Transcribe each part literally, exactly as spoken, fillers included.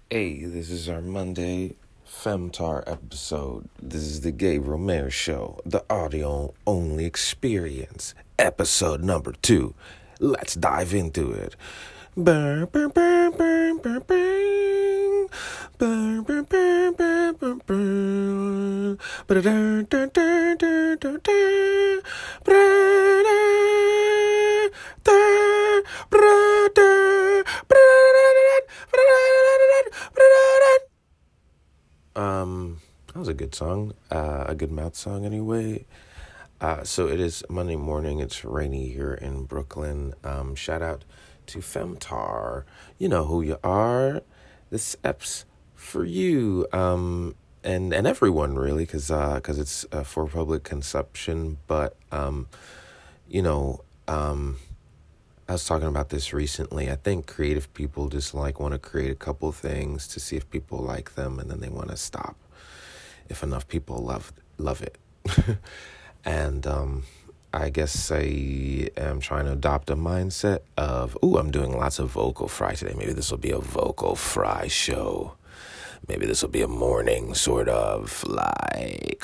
Hey, this is our Monday Femtar episode. This is the Gabriel Mayer Show, the audio only experience, episode number two. Let's dive into it. Burr, burr, burr, burr, burr, burr. Burr, burr, burr, burr, burr, burr. Ba-da-da, da, da, da, da, da. Bra-da, da, bra-da, bra-da-da, bra-da-da, bra-da-da. Um, that was a good song, uh, a good mouth song anyway. Uh, so it is Monday morning. It's rainy here in Brooklyn. Um, shout out to Femtar. You know who you are. This app's for you. Um, and and everyone really, cause uh, cause it's uh, for public consumption. But um, you know, um. I was talking about this recently. I think creative people just like want to create a couple things to see if people like them, and then they want to stop if enough people love love it. and um, I guess I am trying to adopt a mindset of, ooh, I'm doing lots of vocal fry today. Maybe this will be a vocal fry show. Maybe this will be a morning sort of like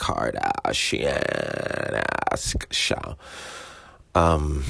Kardashian-esque show. Um...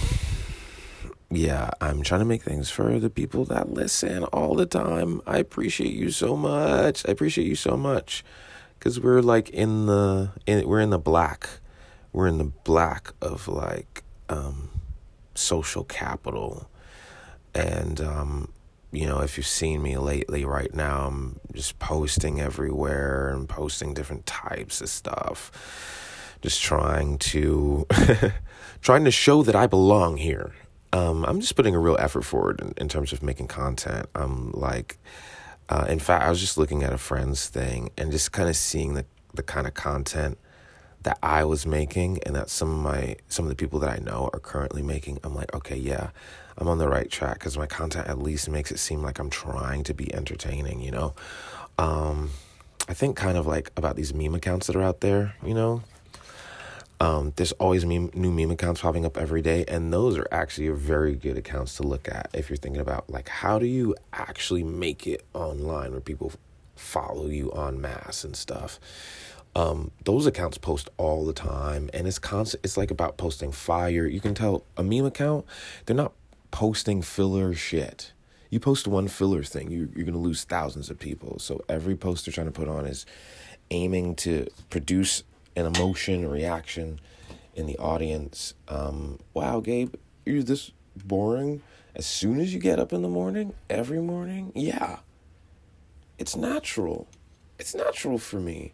Yeah, I'm trying to make things for the people that listen all the time. I appreciate you so much. I appreciate you so much. Because we're like in the, in, we're in the black. We're in the black of like um, social capital. And, um, you know, if you've seen me lately right now, I'm just posting everywhere and posting different types of stuff. Just trying to, trying to show that I belong here. Um, I'm just putting a real effort forward in, in terms of making content. I'm like, uh, in fact, I was just looking at a friend's thing and just kind of seeing the, the kind of content that I was making and that some of my, some of the people that I know are currently making. I'm like, okay, yeah, I'm on the right track because my content at least makes it seem like I'm trying to be entertaining, you know? Um, I think kind of like about these meme accounts that are out there, you know? Um, there's always meme, new meme accounts popping up every day, and those are actually very good accounts to look at if you're thinking about, like, how do you actually make it online where people follow you en masse and stuff. Um, those accounts post all the time, and it's constant. It's like about posting fire. You can tell a meme account, they're not posting filler shit. You post one filler thing, you, you're going to lose thousands of people. So every post they're trying to put on is aiming to produce an emotion, a reaction in the audience. Um, wow, Gabe, you're this boring as soon as you get up in the morning, every morning? Yeah. It's natural. It's natural for me.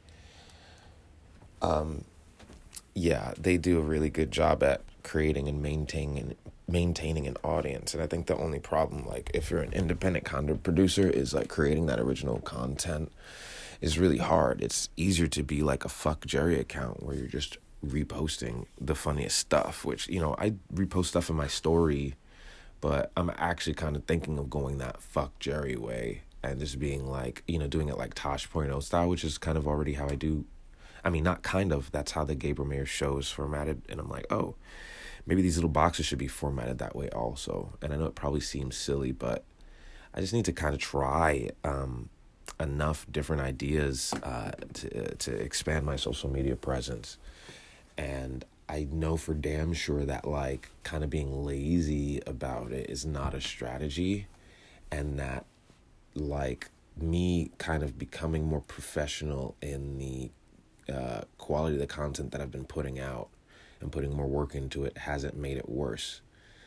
Um, yeah, they do a really good job at creating and maintaining maintaining an audience. And I think the only problem, like, if you're an independent content producer, is like creating that original content is really hard. It's easier to be like a Fuck Jerry account where you're just reposting the funniest stuff, which, you know, I repost stuff in my story, but I'm actually kind of thinking of going that Fuck Jerry way and just being like, you know, doing it like Tosh point oh style, which is kind of already how I do. I mean, not kind of, that's how the Gabriel Mayer show is formatted. And I'm like, oh, maybe these little boxes should be formatted that way also. And I know it probably seems silly, but I just need to kind of try, um, enough different ideas uh, to to expand my social media presence. And I know for damn sure that, like, kind of being lazy about it is not a strategy, and that, like, me kind of becoming more professional in the uh, quality of the content that I've been putting out and putting more work into it hasn't made it worse.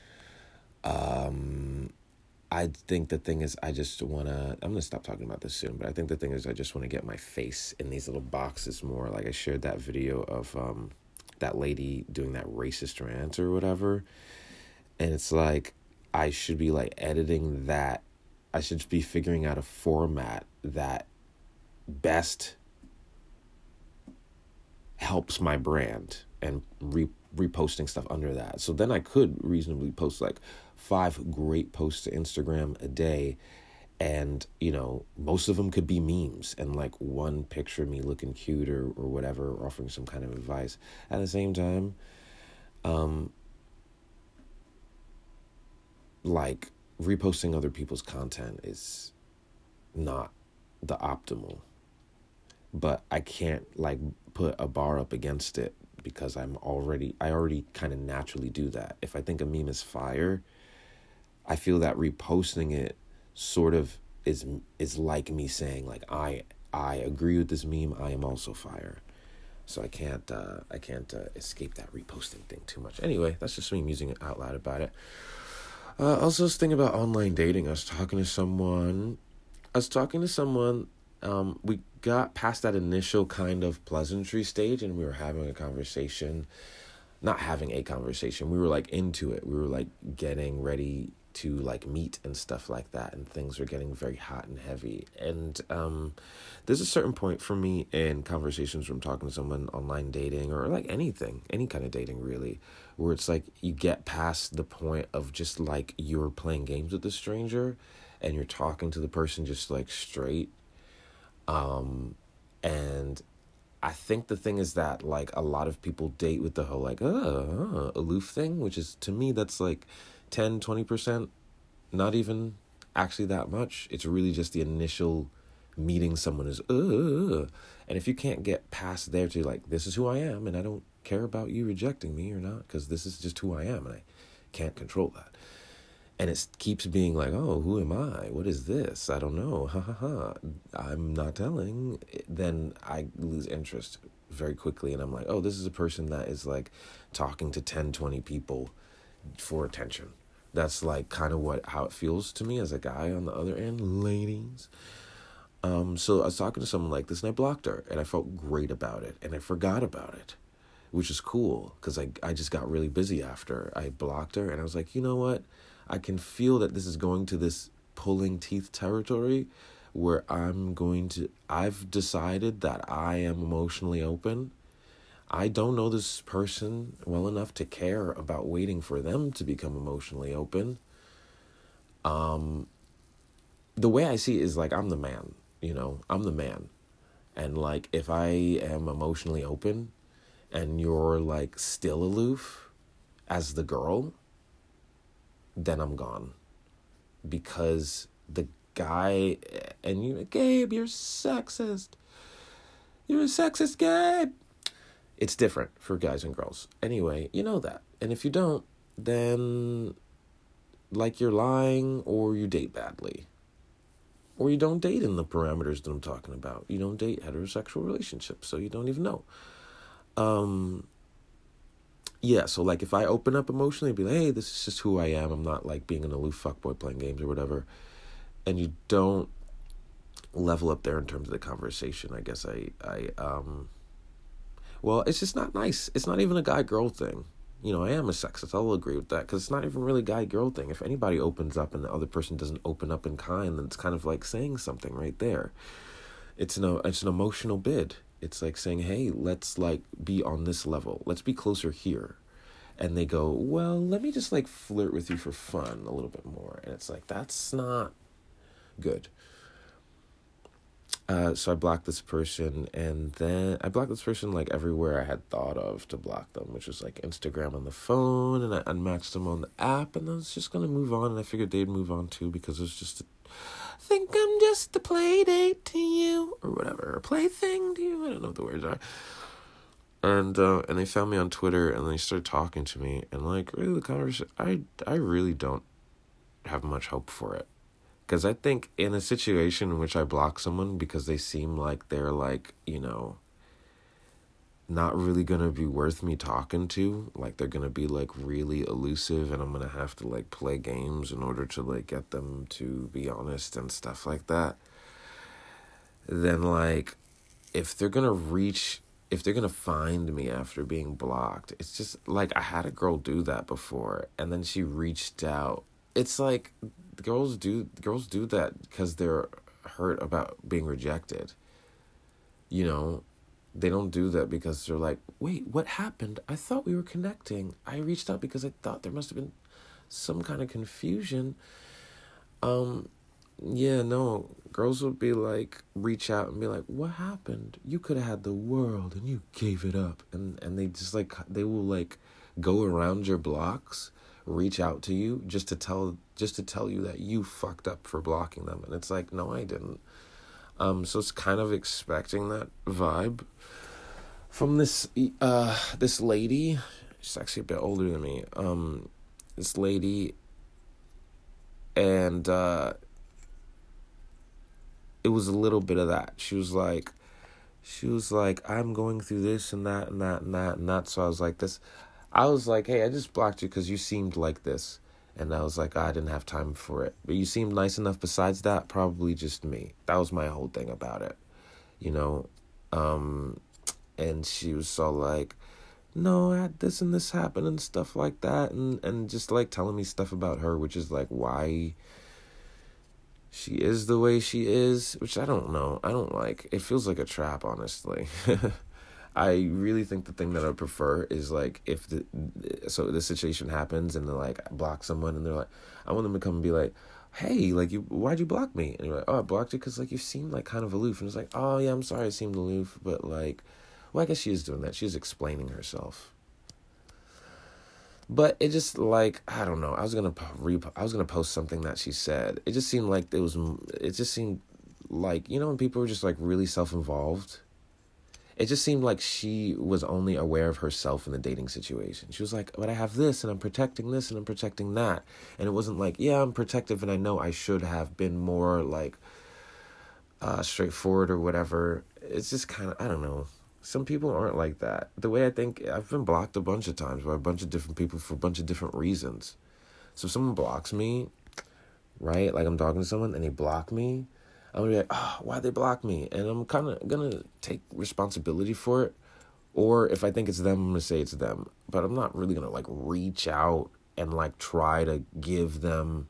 Um... I think the thing is, I just want to, I'm going to stop talking about this soon, but I think the thing is, I just want to get my face in these little boxes more. Like, I shared that video of um, that lady doing that racist rant or whatever. And it's like, I should be like editing that. I should be figuring out a format that best helps my brand and re- reposting stuff under that. So then I could reasonably post like five great posts to Instagram a day, and, you know, most of them could be memes and like one picture of me looking cute or, or whatever, or offering some kind of advice. At the same time, um, like reposting other people's content is not the optimal. But I can't like put a bar up against it because I'm already I already kind of naturally do that. If I think a meme is fire, I feel that reposting it sort of is is like me saying like I I agree with this meme, I am also fire. So I can't uh, I can't uh, escape that reposting thing too much. Anyway, that's just me musing out loud about it. Uh, also, this thing about online dating. I was talking to someone. I was talking to someone. Um, we got past that initial kind of pleasantry stage, and we were having a conversation. Not having a conversation. We were like into it. We were like getting ready to like meet and stuff like that, and things were getting very hot and heavy. And um there's a certain point for me in conversations from talking to someone, online dating, or like anything, any kind of dating really, where it's like you get past the point of just like you're playing games with a stranger and you're talking to the person just like straight. Um and I think the thing is that, like, a lot of people date with the whole, like, uh, uh, aloof thing, which is, to me, that's, like, ten, twenty percent, not even actually that much. It's really just the initial meeting someone is, uh, and if you can't get past there to, like, this is who I am, and I don't care about you rejecting me or not, because this is just who I am, and I can't control that. And it keeps being like, oh, who am I? What is this? I don't know. Ha ha ha. I'm not telling. Then I lose interest very quickly. And I'm like, oh, this is a person that is like talking to ten, twenty people for attention. That's like kind of what how it feels to me as a guy on the other end, ladies. Um, so I was talking to someone like this and I blocked her. And I felt great about it. And I forgot about it, which is cool because I, I just got really busy after I blocked her. And I was like, you know what? I can feel that this is going to this pulling teeth territory where I'm going to, I've decided that I am emotionally open. I don't know this person well enough to care about waiting for them to become emotionally open. Um, the way I see it is like, I'm the man, you know, I'm the man. And like, if I am emotionally open and you're like still aloof as the girl, then I'm gone. Because the guy, and you, Gabe, you're sexist. You're a sexist, Gabe. It's different for guys and girls. Anyway, you know that. And if you don't, then like you're lying or you date badly. Or you don't date in the parameters that I'm talking about. You don't date heterosexual relationships, so you don't even know. Um... Yeah, so, like, if I open up emotionally and be like, hey, this is just who I am. I'm not, like, being an aloof fuckboy playing games or whatever. And you don't level up there in terms of the conversation, I guess I, I, um... Well, it's just not nice. It's not even a guy-girl thing. You know, I am a sexist. I'll agree with that. Because it's not even really a guy-girl thing. If anybody opens up and the other person doesn't open up in kind, then it's kind of like saying something right there. It's an, it's an emotional bid. It's like saying, hey, let's, like, be on this level. Let's be closer here. And they go, well, let me just, like, flirt with you for fun a little bit more. And it's like, that's not good. Uh, so I blocked this person. And then I blocked this person, like, everywhere I had thought of to block them, which was, like, Instagram on the phone. And I unmatched them on the app. And I was just going to move on. And I figured they'd move on, too, because it was just... A, think I'm just a play date to you, or whatever, a plaything to you, I don't know what the words are, and, uh, and they found me on Twitter, and they started talking to me, and, like, really, the conversation, I, I really don't have much hope for it, because I think in a situation in which I block someone because they seem like they're, like, you know, not really gonna be worth me talking to, like, they're gonna be, like, really elusive, and I'm gonna have to, like, play games in order to, like, get them to be honest and stuff like that, then, like, if they're gonna reach, if they're gonna find me after being blocked, it's just, like, I had a girl do that before, and then she reached out. It's, like, girls do, girls do that because they're hurt about being rejected, you know? They don't do that because they're like, wait, what happened? I thought we were connecting. I reached out because I thought there must have been some kind of confusion. Um, yeah, no, girls will be like, reach out and be like, what happened? You could have had the world and you gave it up. And, and they just like, they will like go around your blocks, reach out to you just to tell, just to tell you that you fucked up for blocking them. And it's like, no, I didn't. Um, so it's kind of expecting that vibe from this uh this lady. She's actually a bit older than me. Um, this lady, and uh, it was a little bit of that. She was like, she was like, I'm going through this and that and that and that and that. So I was like, this. I was like, hey, I just blocked you because you seemed like this. And I was like, oh, I didn't have time for it. But you seemed nice enough besides that, probably just me. That was my whole thing about it, you know? Um, and she was so like, no, I had this and this happen and stuff like that. And, and just like telling me stuff about her, which is like why she is the way she is, which I don't know. I don't like. It feels like a trap, honestly. I really think the thing that I prefer is like if the so the situation happens and they like block someone and they're like, I want them to come and be like, hey, like you, why'd you block me? And you're like, oh, I blocked you because like you seemed like kind of aloof. And it's like, oh yeah, I'm sorry, I seemed aloof, but like, well, I guess she is doing that. She's explaining herself. But it just like I don't know. I was gonna re I was gonna post something that she said. It just seemed like it was. It just seemed like, you know, when people are just like really self-involved. It just seemed like she was only aware of herself in the dating situation. She was like, but I have this and I'm protecting this and I'm protecting that. And it wasn't like, yeah, I'm protective and I know I should have been more like uh, straightforward or whatever. It's just kind of, I don't know. Some people aren't like that. The way I think, I've been blocked a bunch of times by a bunch of different people for a bunch of different reasons. So if someone blocks me, right? Like I'm talking to someone and they block me, I'm going to be like, oh, why'd they block me? And I'm kind of going to take responsibility for it. Or if I think it's them, I'm going to say it's them. But I'm not really going to, like, reach out and, like, try to give them,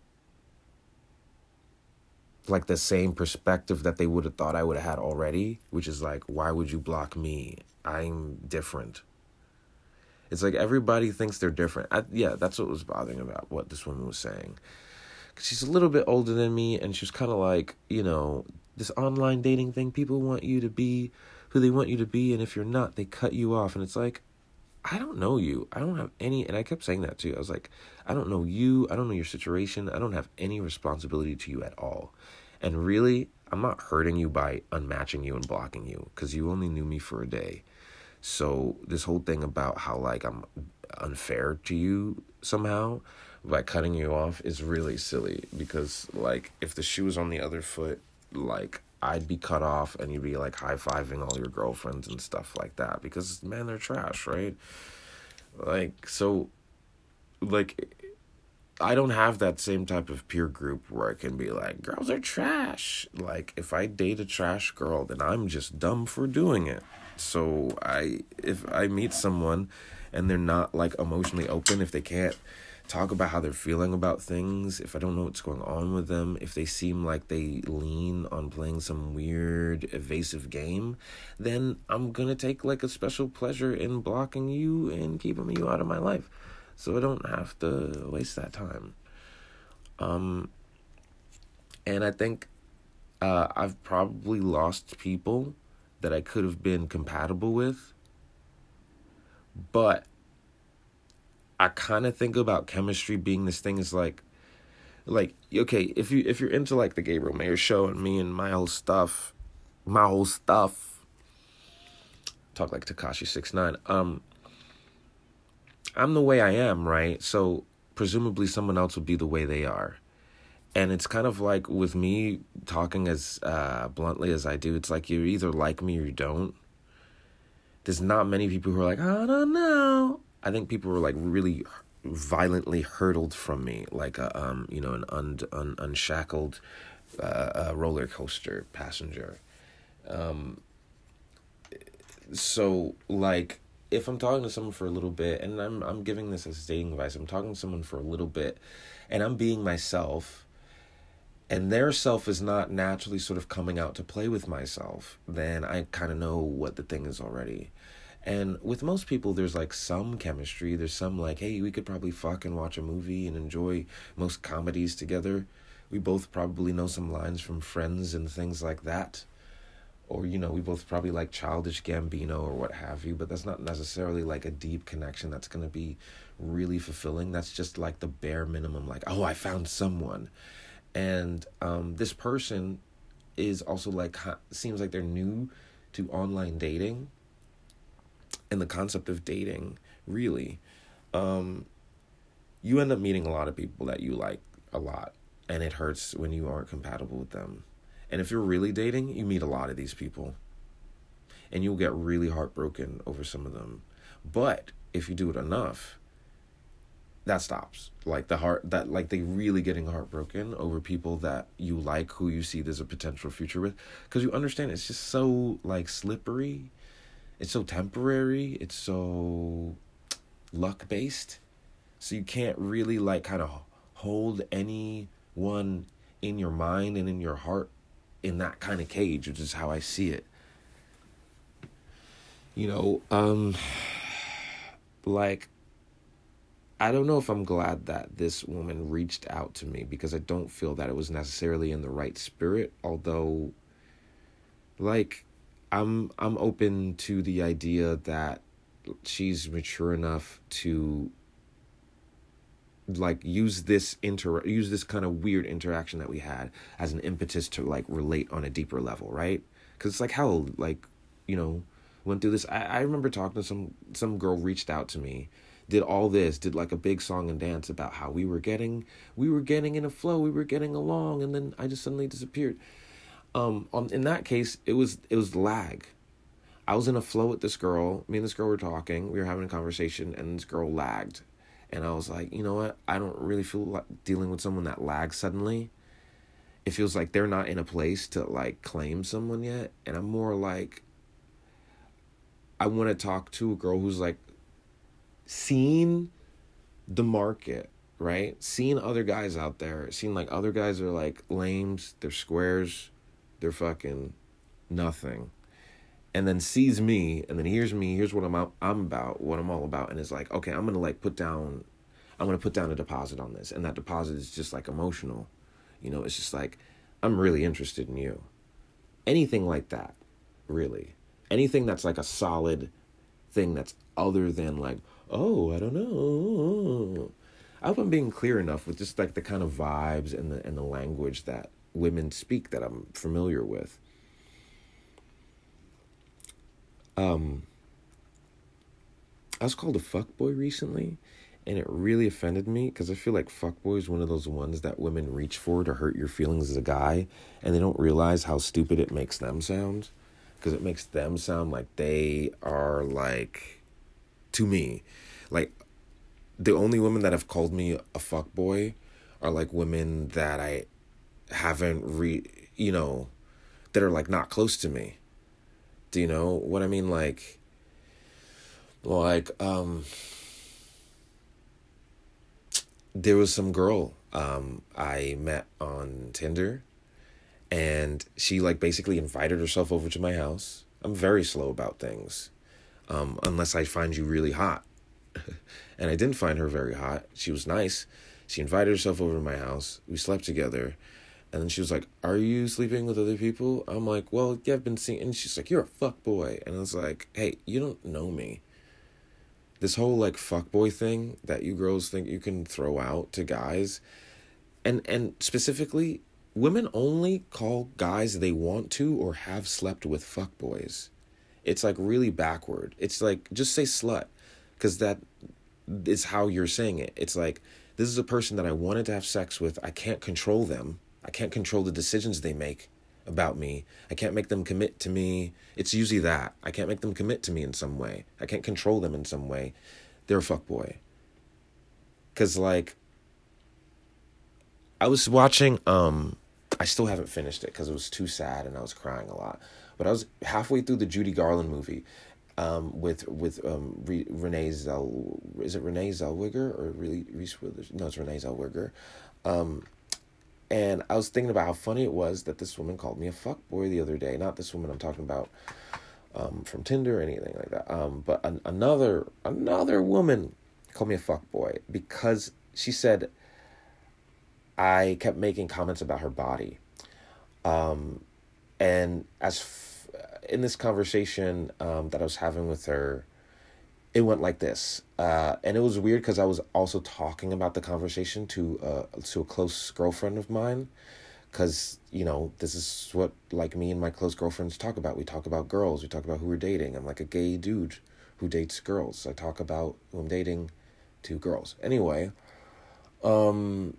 like, the same perspective that they would have thought I would have had already. Which is, like, why would you block me? I'm different. It's like everybody thinks they're different. I, yeah, that's what was bothering about what this woman was saying. Cause she's a little bit older than me, and she's kind of like, you know, this online dating thing, people want you to be who they want you to be, and if you're not, they cut you off. And it's like, I don't know you. I don't have any, and I kept saying that too. I was like, I don't know you. I don't know your situation. I don't have any responsibility to you at all. And really, I'm not hurting you by unmatching you and blocking you, because you only knew me for a day. So this whole thing about how, like, I'm unfair to you somehow by cutting you off is really silly, because like if the shoe was on the other foot, like I'd be cut off and you'd be like high-fiving all your girlfriends and stuff like that, because man, they're trash, right? Like, so like I don't have that same type of peer group where I can be like, girls are trash. Like if I date a trash girl, then I'm just dumb for doing it. So I if I meet someone and they're not like emotionally open, if they can't talk about how they're feeling about things, if I don't know what's going on with them, if they seem like they lean on playing some weird evasive game, then I'm gonna take like a special pleasure in blocking you and keeping you out of my life, so I don't have to waste that time. Um, and I think uh, I've probably lost people that I could have been compatible with, but I kind of think about chemistry being this thing is like, like, okay, if you if you're into like the Gabriel Mayer show and me and my whole stuff, my whole stuff, talk like Tekashi six nine, um, I'm the way I am, right? So presumably someone else would be the way they are. And it's kind of like with me talking as uh, bluntly as I do, it's like you either like me or you don't. There's not many people who are like, I don't know. I think people were like really violently hurtled from me, like a um, you know, an un, un unshackled uh, uh, roller coaster passenger. Um, so like, if I'm talking to someone for a little bit, and I'm I'm giving this as dating advice, I'm talking to someone for a little bit, and I'm being myself, and their self is not naturally sort of coming out to play with myself, then I kind of know what the thing is already. And with most people, there's like some chemistry. There's some like, hey, we could probably fuck and watch a movie and enjoy most comedies together. We both probably know some lines from Friends and things like that. Or, you know, we both probably like Childish Gambino or what have you. But that's not necessarily like a deep connection that's going to be really fulfilling. That's just like the bare minimum, like, oh, I found someone. And um, this person is also like, seems like they're new to online dating and the concept of dating, really. Um, you end up meeting a lot of people that you like a lot, and it hurts when you aren't compatible with them. And if you're really dating, you meet a lot of these people, and you'll get really heartbroken over some of them. But if you do it enough, that stops. Like the heart, that like they really getting heartbroken over people that you like, who you see there's a potential future with, because you understand it's just so like slippery, it's so temporary, it's so luck based, so you can't really like kind of hold anyone in your mind and in your heart in that kind of cage, which is how I see it. You know, um, like, I don't know if I'm glad that this woman reached out to me, because I don't feel that it was necessarily in the right spirit, although, like, I'm I'm open to the idea that she's mature enough to, like, use this inter use this kind of weird interaction that we had as an impetus to, like, relate on a deeper level, right? Because it's like, how, like, you know, went through this. I, I remember talking to some, some girl reached out to me, did all this, did like a big song and dance about how we were getting, we were getting in a flow, we were getting along, and then I just suddenly disappeared. Um, um, in that case, it was, it was lag. I was in a flow with this girl, me and this girl were talking, we were having a conversation, and this girl lagged. And I was like, you know what, I don't really feel like dealing with someone that lags suddenly. It feels like they're not in a place to, like, claim someone yet, and I'm more like, I want to talk to a girl who's, like, seen the market, right? Seeing other guys out there, seeing, like, other guys are, like, lames, they're squares, they're fucking nothing. And then sees me, and then hears me, here's what I'm out, I'm about, what I'm all about, and is like, okay, I'm going to, like, put down, I'm going to put down a deposit on this, and that deposit is just, like, emotional. You know, it's just like, I'm really interested in you. Anything like that, really. Anything that's like a solid thing that's other than like, oh, I don't know. I hope I'm being clear enough with just like the kind of vibes and the and the language that women speak that I'm familiar with. Um, I was called a fuckboy recently, and it really offended me, because I feel like fuckboy is one of those ones that women reach for to hurt your feelings as a guy, and they don't realize how stupid it makes them sound. Because it makes them sound like they are, like, to me, like, the only women that have called me a fuckboy are, like, women that I haven't, re, you know, that are, like, not close to me. Do you know what I mean? Like, like, um, there was some girl um, I met on Tinder, and she, like, basically invited herself over to my house. I'm very slow about things, um, unless I find you really hot. And I didn't find her very hot. She was nice. She invited herself over to my house. We slept together. And then she was like, are you sleeping with other people? I'm like, well, yeah, I've been seeing... And she's like, you're a fuckboy. And I was like, hey, you don't know me. This whole, like, fuckboy thing that you girls think you can throw out to guys. And, and specifically... women only call guys they want to or have slept with fuckboys. It's, like, really backward. It's, like, just say slut, because that is how you're saying it. It's, like, this is a person that I wanted to have sex with. I can't control them. I can't control the decisions they make about me. I can't make them commit to me. It's usually that. I can't make them commit to me in some way. I can't control them in some way. They're a fuckboy. Because, like, I was watching... um. I still haven't finished it because it was too sad and I was crying a lot. But I was halfway through the Judy Garland movie um, with with um, Re- Renee Zell. Is it Renee Zellweger or really Reese Witherspoon? No, it's Renee Zellweger. Um, and I was thinking about how funny it was that this woman called me a fuckboy the other day. Not this woman I'm talking about um, from Tinder or anything like that. Um, but an- another another woman called me a fuckboy because she said I kept making comments about her body. Um, and as f- in this conversation um, that I was having with her, it went like this. Uh, and it was weird because I was also talking about the conversation to, uh, to a close girlfriend of mine because, you know, this is what, like, me and my close girlfriends talk about. We talk about girls. We talk about who we're dating. I'm like a gay dude who dates girls. I talk about who I'm dating to girls. Anyway, um,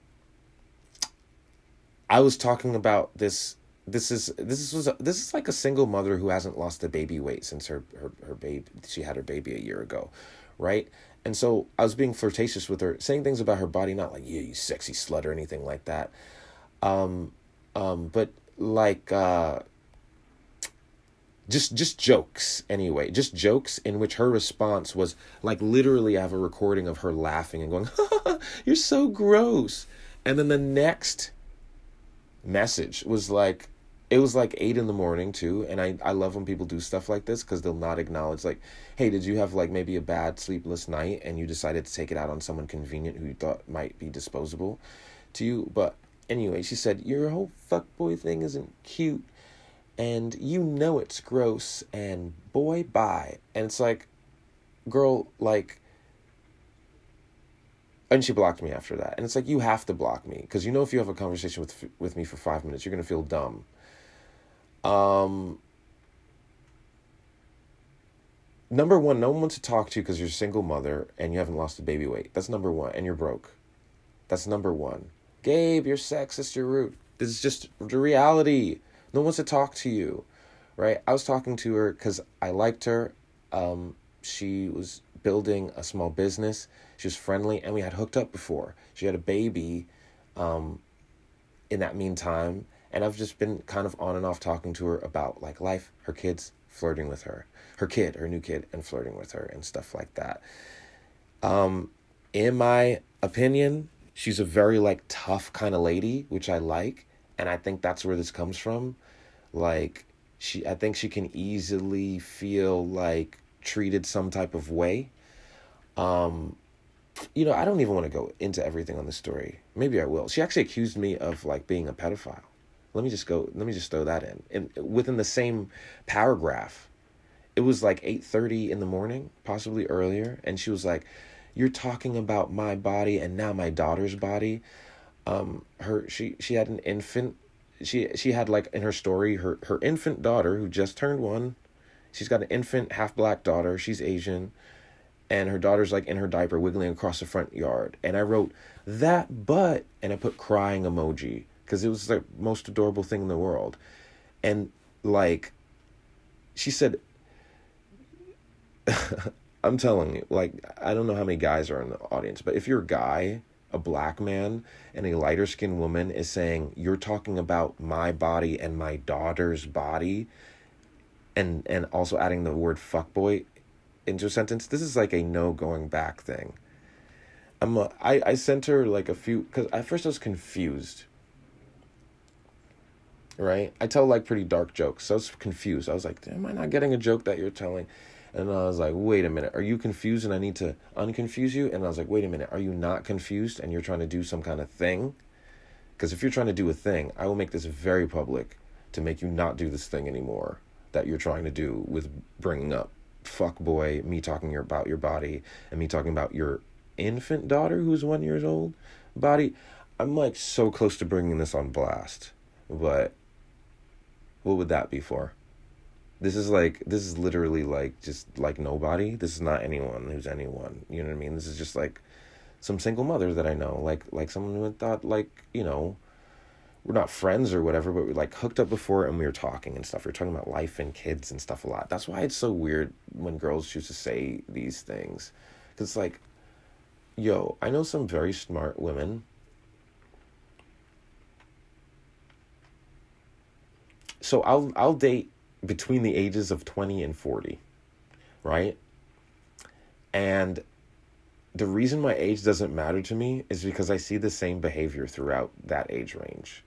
I was talking about this. This is this is this is like a single mother who hasn't lost a baby weight since her her her baby. She had her baby a year ago, right? And so I was being flirtatious with her, saying things about her body, not like, yeah, you sexy slut or anything like that. Um, um, but like, uh, just, just jokes anyway, just jokes in which her response was like, literally I have a recording of her laughing and going, you're so gross. And then the next message was like, it was like eight in the morning too. And I, I love when people do stuff like this, because they'll not acknowledge, like, hey, did you have like maybe a bad sleepless night and you decided to take it out on someone convenient who you thought might be disposable to you? But anyway, she said, your whole fuckboy thing isn't cute and you know it's gross and boy, bye. And it's like, girl, like, and she blocked me after that. And it's like, you have to block me, because you know if you have a conversation with with me for five minutes, you're going to feel dumb. Um, number one, no one wants to talk to you because you're a single mother and you haven't lost a baby weight. That's number one. And you're broke. That's number one. Gabe, you're sexist, you're rude. This is just the reality. No one wants to talk to you, right? I was talking to her because I liked her. Um, she was building a small business. She was friendly, and we had hooked up before. She had a baby um, in that meantime. And I've just been kind of on and off talking to her about like life, her kids, flirting with her, her kid, her new kid, and flirting with her and stuff like that. Um, in my opinion, she's a very like tough kind of lady, which I like. And I think that's where this comes from. Like she, I think she can easily feel like treated some type of way. Um, you know, I don't even want to go into everything on this story. Maybe I will. She actually accused me of like being a pedophile. Let me just go, let me just throw that in. And within the same paragraph, it was like eight thirty in the morning, possibly earlier. And she was like, you're talking about my body and now my daughter's body. Um, her, she, she had an infant. She, she had like in her story, her, her infant daughter who just turned one. She's got an infant half black daughter. She's Asian. And her daughter's like in her diaper wiggling across the front yard. And I wrote that butt and I put crying emoji, because it was the most adorable thing in the world. And, like, she said, I'm telling you, like, I don't know how many guys are in the audience, but if you're a guy, a black man, and a lighter-skinned woman is saying, you're talking about my body and my daughter's body, and, and also adding the word fuckboy into a sentence, this is like a no going back thing. I'm a, I, I sent her, like, a few, because at first I was confused. Right? I tell like pretty dark jokes. So I was confused. I was like, am I not getting a joke that you're telling? And I was like, wait a minute. Are you confused and I need to unconfuse you? And I was like, wait a minute. Are you not confused and you're trying to do some kind of thing? Because if you're trying to do a thing, I will make this very public to make you not do this thing anymore that you're trying to do with bringing up fuck boy, me talking about your body and me talking about your infant daughter who's one years old body. I'm like so close to bringing this on blast, but what would that be for? This is like, this is literally like, just like nobody. This is not anyone who's anyone. You know what I mean? This is just like some single mother that I know. Like, like someone who thought like, you know, we're not friends or whatever, but we like hooked up before and we were talking and stuff. We were talking about life and kids and stuff a lot. That's why it's so weird when girls choose to say these things. Cause it's like, yo, I know some very smart women. So I'll I'll date between the ages of twenty and forty, right? And the reason my age doesn't matter to me is because I see the same behavior throughout that age range.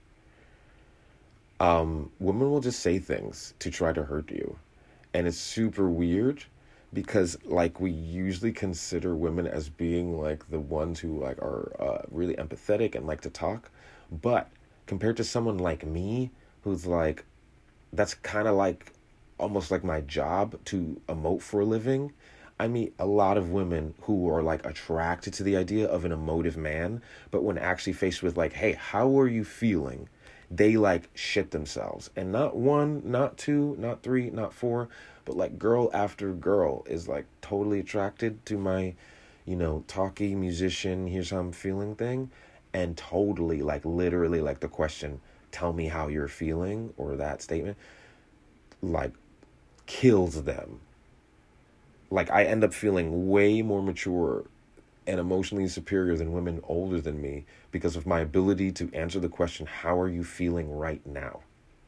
Um, women will just say things to try to hurt you. And it's super weird because like we usually consider women as being like the ones who like are uh, really empathetic and like to talk. But compared to someone like me who's like, that's kind of like almost like my job to emote for a living. I meet a lot of women who are like attracted to the idea of an emotive man, but when actually faced with like, hey, how are you feeling? they like shit themselves. And not one, not two, not three, not four, but like girl after girl is like totally attracted to my, you know, talky musician, here's how I'm feeling thing. And totally, like literally, like the question, tell me how you're feeling, or that statement, like kills them. Like I end up feeling way more mature and emotionally superior than women older than me because of my ability to answer the question, how are you feeling right now?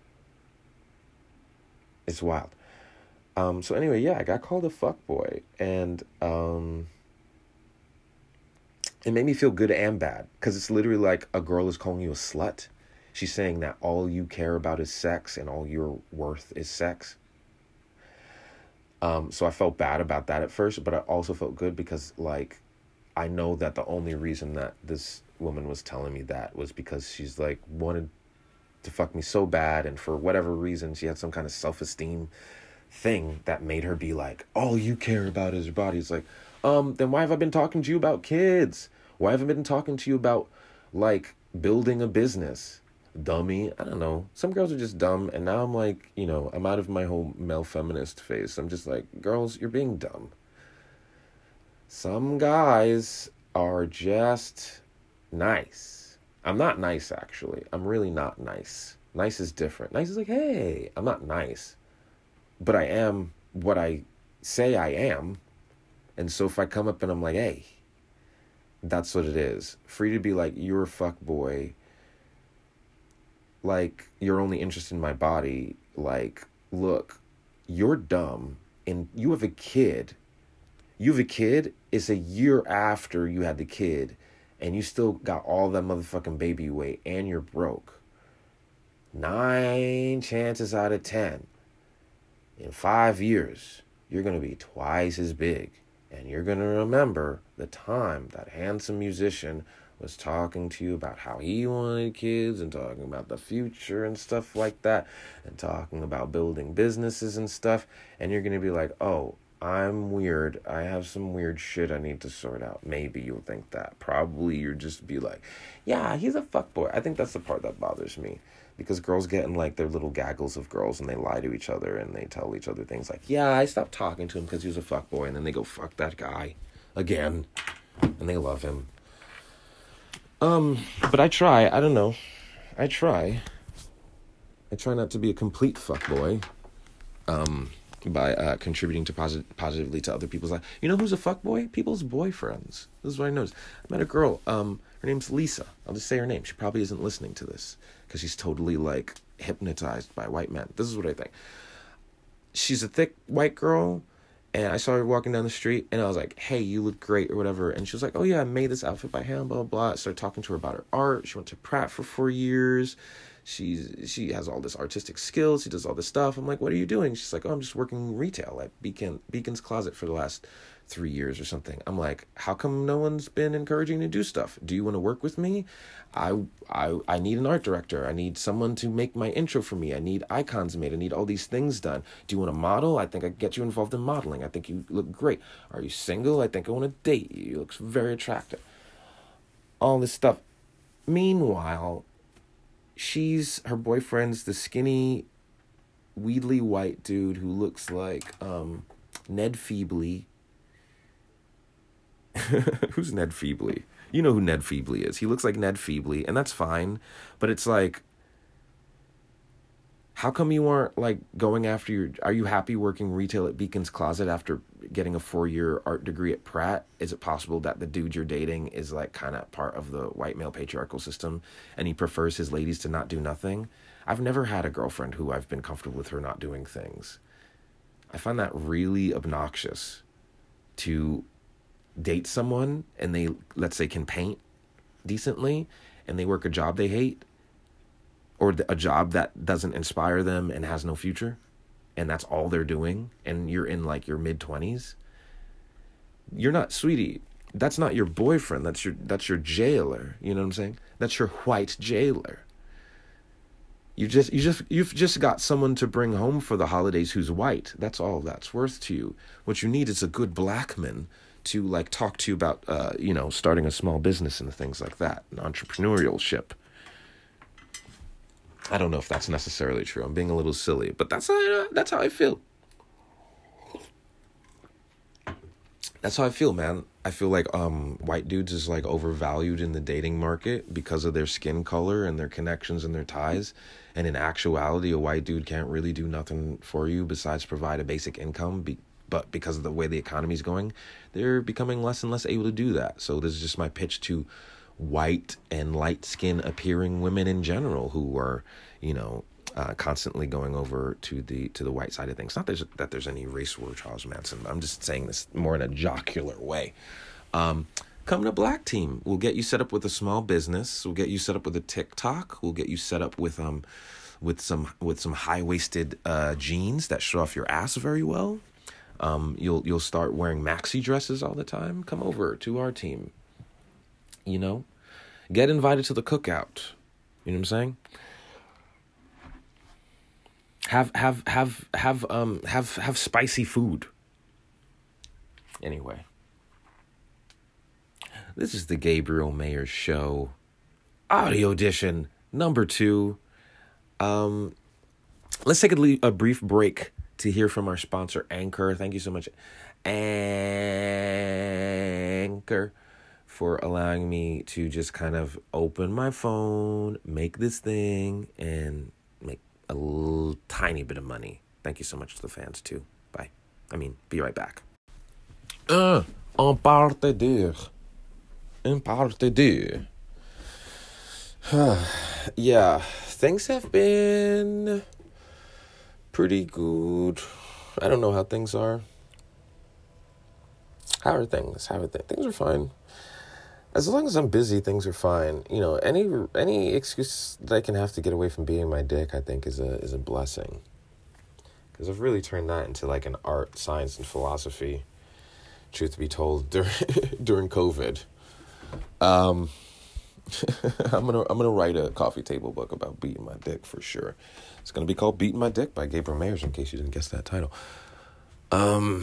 It's wild. Um, so anyway, yeah, I got called a fuckboy, and um, it made me feel good and bad, because it's literally like a girl is calling you a slut. She's saying that all you care about is sex and all you're worth is sex. Um, so I felt bad about that at first, but I also felt good because, like, I know that the only reason that this woman was telling me that was because she's, like, wanted to fuck me so bad, and for whatever reason, she had some kind of self-esteem thing that made her be like, all you care about is your body. It's like, um, then why have I been talking to you about kids? Why haven't I been talking to you about, like, building a business? Dummy. I don't know. Some girls are just dumb, and now I'm like, you know, I'm out of my whole male feminist phase. I'm just like, girls, you're being dumb. Some guys are just nice. I'm not nice, actually. I'm really not nice. Nice is different. Nice is like, hey, I'm not nice. But I am what I say I am. And so if I come up and I'm like, hey, that's what it is. Free to be like, you're a fuckboy. Like, you're only interested in my body. Like, look, you're dumb. And you have a kid. You have a kid. It's a year after you had the kid. And you still got all that motherfucking baby weight. And you're broke. Nine chances out of ten. In five years, you're going to be twice as big. And you're going to remember the time that handsome musician was talking to you about how he wanted kids and talking about the future and stuff like that. And talking about building businesses and stuff. And you're going to be like, oh, I'm weird. I have some weird shit I need to sort out. Maybe you'll think that. Probably you'll just be like, yeah, he's a fuckboy. I think that's the part that bothers me. Because girls get in, like, their little gaggles of girls, and they lie to each other, and they tell each other things like, yeah, I stopped talking to him because he was a fuckboy, and then they go fuck that guy again, and they love him. Um, but I try. I don't know. I try. I try not to be a complete fuckboy, um, by uh, contributing to posit- positively to other people's life. You know who's a fuckboy? People's boyfriends. This is what I noticed. I met a girl. Um, her name's Lisa. I'll just say her name. She probably isn't listening to this because she's totally, like, hypnotized by white men. This is what I think. She's a thick white girl, and I saw her walking down the street, and I was like, hey, you look great, or whatever. And she was like, oh, yeah, I made this outfit by hand, blah, blah, blah. I started talking to her about her art. She went to Pratt for four years. She's she has all this artistic skills. She does all this stuff. I'm like, what are you doing? She's like, oh, I'm just working retail at Beacon Beacon's Closet for the last three years or something. I'm like, how come no one's been encouraging you to do stuff? Do you want to work with me? I I I need an art director. I need someone to make my intro for me. I need icons made. I need all these things done. Do you want to model? I think I can get you involved in modeling. I think you look great. Are you single? I think I want to date you. You look very attractive. All this stuff. Meanwhile, she's, her boyfriend's the skinny, wheedly white dude who looks like um, Ned Feebly. Who's Ned Feebly? You know who Ned Feebly is. He looks like Ned Feebly, and that's fine. But it's like, how come you aren't, like, going after your... Are you happy working retail at Beacon's Closet after getting a four-year art degree at Pratt? Is it possible that the dude you're dating is, like, kind of part of the white male patriarchal system, and he prefers his ladies to not do nothing? I've never had a girlfriend who I've been comfortable with her not doing things. I find that really obnoxious to date someone, and they, let's say, can paint decently, and they work a job they hate, or a job that doesn't inspire them and has no future, and that's all they're doing, and you're in, like, your mid-twenties. You're not, sweetie, that's not your boyfriend. That's your that's your jailer. You know what I'm saying? That's your white jailer. You just you just you've just got someone to bring home for the holidays who's white. That's all that's worth to you. What you need is a good black man to, like, talk to you about uh, you know, starting a small business and things like that, an entrepreneurship. I don't know if that's necessarily true. I'm being a little silly, but that's how, that's how I feel. That's how I feel, man. I feel like um, white dudes is like overvalued in the dating market because of their skin color and their connections and their ties. And in actuality, a white dude can't really do nothing for you besides provide a basic income. Be- but because of the way the economy's going, they're becoming less and less able to do that. So this is just my pitch to white and light skin appearing women in general who are, you know, uh, constantly going over to the to the white side of things. Not there's, that there's any race war, Charles Manson. I'm just saying this more in a jocular way. Um, come to Black Team. We'll get you set up with a small business. We'll get you set up with a TikTok. We'll get you set up with um with some with some high waisted uh, jeans that show off your ass very well. Um, you'll you'll start wearing maxi dresses all the time. Come over to our team. You know, get invited to the cookout. You know what I'm saying? Have have have have um have have spicy food. Anyway, this is the Gabriel Mayer Show, audio edition number two. Um, let's take a, le- a brief break to hear from our sponsor, Anchor. Thank you so much, Anchor, for allowing me to just kind of open my phone, make this thing, and make a little tiny bit of money. Thank you so much to the fans too. Bye. I mean, be right back. Uh, en parte dire. En parte dire. Yeah, things have been pretty good. I don't know how things are. How are things? How are things? Things are fine. As long as I'm busy, things are fine. You know, any any excuse that I can have to get away from being my dick, I think is a is a blessing. Because I've really turned that into like an art, science, and philosophy. Truth be told, during during COVID, um, I'm gonna I'm gonna write a coffee table book about beating my dick for sure. It's gonna be called "Beating My Dick" by Gabriel Mayers, in case you didn't guess that title. Um.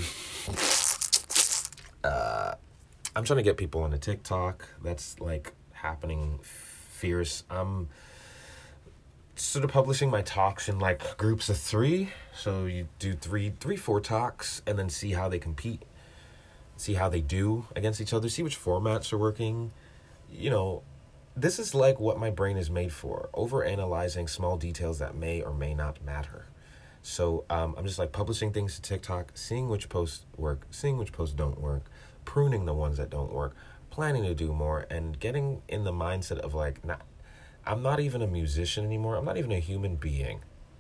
Uh. I'm trying to get people on a TikTok. That's like happening fierce. I'm sort of publishing my talks in like groups of three. So you do three, three, four talks and then see how they compete, see how they do against each other, see which formats are working. You know, this is like what my brain is made for, overanalyzing small details that may or may not matter. So um, I'm just like publishing things to TikTok, seeing which posts work, seeing which posts don't work, pruning the ones that don't work, planning to do more, and getting in the mindset of like, not, I'm not even a musician anymore. I'm not even a human being.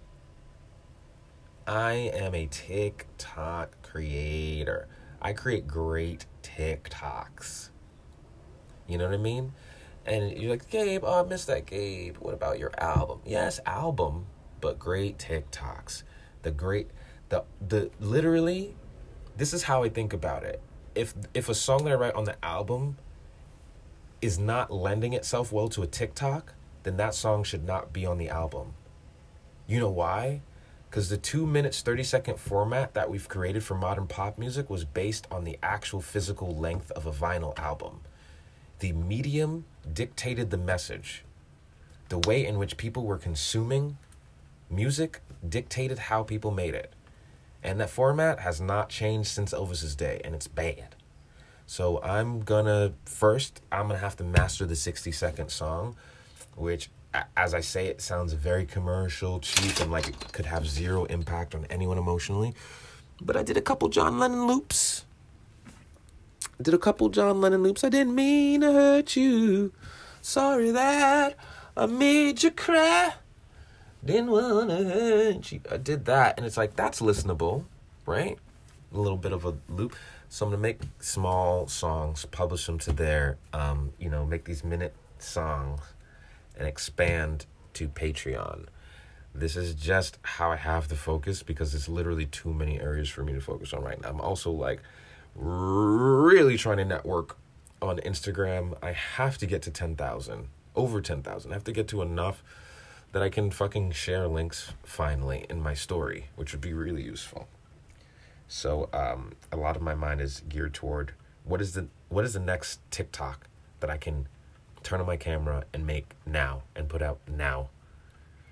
I am a TikTok creator. I create great TikToks. You know what I mean? And you're like, Gabe, oh, I missed that, Gabe. What about your album? Yes, album, but great TikToks. The great, the, the, literally, this is how I think about it. If if a song that I write on the album is not lending itself well to a TikTok, then that song should not be on the album. You know why? Because the two minutes, thirty second format that we've created for modern pop music was based on the actual physical length of a vinyl album. The medium dictated the message. The way in which people were consuming music dictated how people made it. And that format has not changed since Elvis's day, and it's bad. So I'm gonna, first, I'm gonna have to master the sixty second song, which, as I say, it sounds very commercial, cheap, and like it could have zero impact on anyone emotionally. But I did a couple John Lennon loops. I did a couple John Lennon loops. I didn't mean to hurt you. Sorry that I made you cry. Didn't wanna hurt you. I did that, and it's like, that's listenable, right? A little bit of a loop. So I'm gonna make small songs, publish them to their, um, you know, make these minute songs, and expand to Patreon. This is just how I have to focus because there's literally too many areas for me to focus on right now. I'm also like really trying to network on Instagram. I have to get to ten thousand, over ten thousand. I have to get to enough that I can fucking share links finally in my story, which would be really useful. So um, a lot of my mind is geared toward what is the what is the next TikTok that I can turn on my camera and make now and put out now.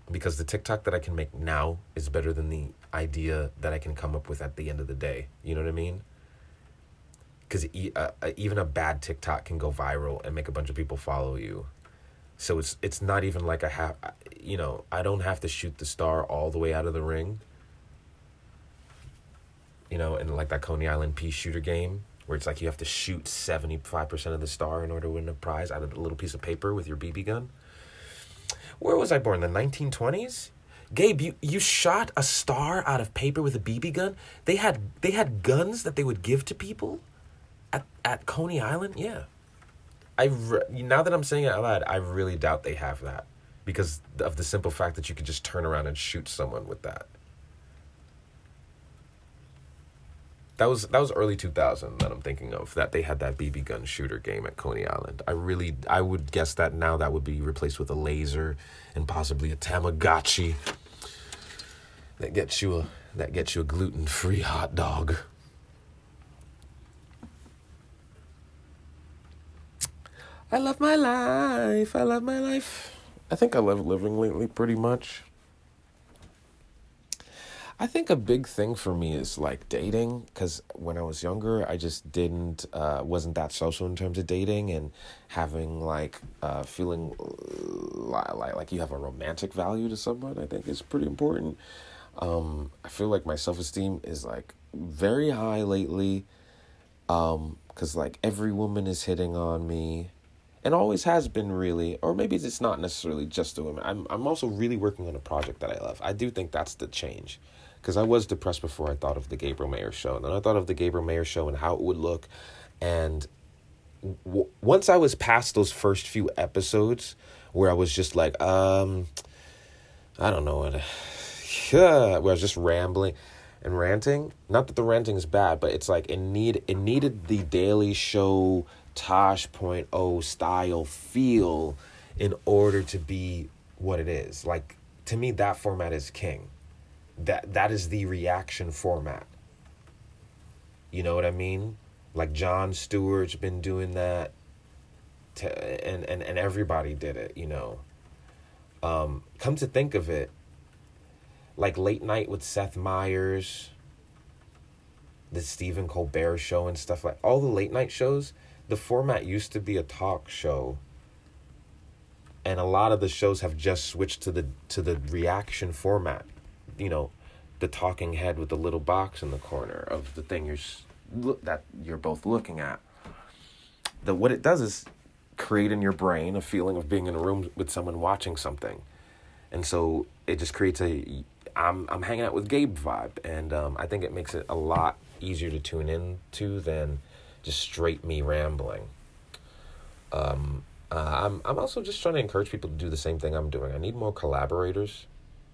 because the TikTok that I can make now is better than the idea that I can come up with at the end of the day. You know what I mean? Because e- uh, even a bad TikTok can go viral and make a bunch of people follow you. So it's it's not even like I have, you know, I don't have to shoot the star all the way out of the ring. You know, in like that Coney Island pea shooter game, where it's like you have to shoot seventy-five percent of the star in order to win a prize out of a little piece of paper with your B B gun. Where was I born? The nineteen twenties? Gabe, you, you shot a star out of paper with a B B gun? They had they had guns that they would give to people at, at Coney Island? Yeah. I re- now that I'm saying it out loud, I really doubt they have that because of the simple fact that you could just turn around and shoot someone with that. That was that was early two thousand that I'm thinking of, that they had that B B gun shooter game at Coney Island. I really, I would guess that now that would be replaced with a laser and possibly a Tamagotchi that gets you a that gets you a gluten-free hot dog. I love my life. I love my life. I think I love living lately pretty much. I think a big thing for me is like dating, because when I was younger, I just didn't, uh, wasn't that social in terms of dating, and having like, uh, feeling like, like you have a romantic value to someone, I think is pretty important. Um, I feel like my self-esteem is like very high lately, um, because like every woman is hitting on me. And always has been, really, or maybe it's not necessarily just the women. I'm I'm also really working on a project that I love. I do think that's the change, because I was depressed before I thought of the Gabriel Mayer show. And then I thought of the Gabriel Mayer show and how it would look. And w- once I was past those first few episodes where I was just like, um, I don't know, what, yeah, where I was just rambling and ranting. Not that the ranting is bad, but it's like it need it needed the Daily Show Tosh point oh style feel in order to be what it is. Like, to me, that format is king. That that is the reaction format. You know what I mean? Like Jon Stewart's been doing that, to, and, and, and everybody did it, you know. Um, come to think of it, like Late Night with Seth Meyers, the Stephen Colbert Show and stuff, like all the late night shows, the format used to be a talk show, and a lot of the shows have just switched to the to the reaction format. You know, the talking head with the little box in the corner of the thing you're that you're both looking at. The what it does is create in your brain a feeling of being in a room with someone watching something, and so it just creates a I'm I'm hanging out with Gabe vibe, and um, I think it makes it a lot easier to tune in to than just straight me rambling. Um, uh, I'm I'm also just trying to encourage people to do the same thing I'm doing. I need more collaborators.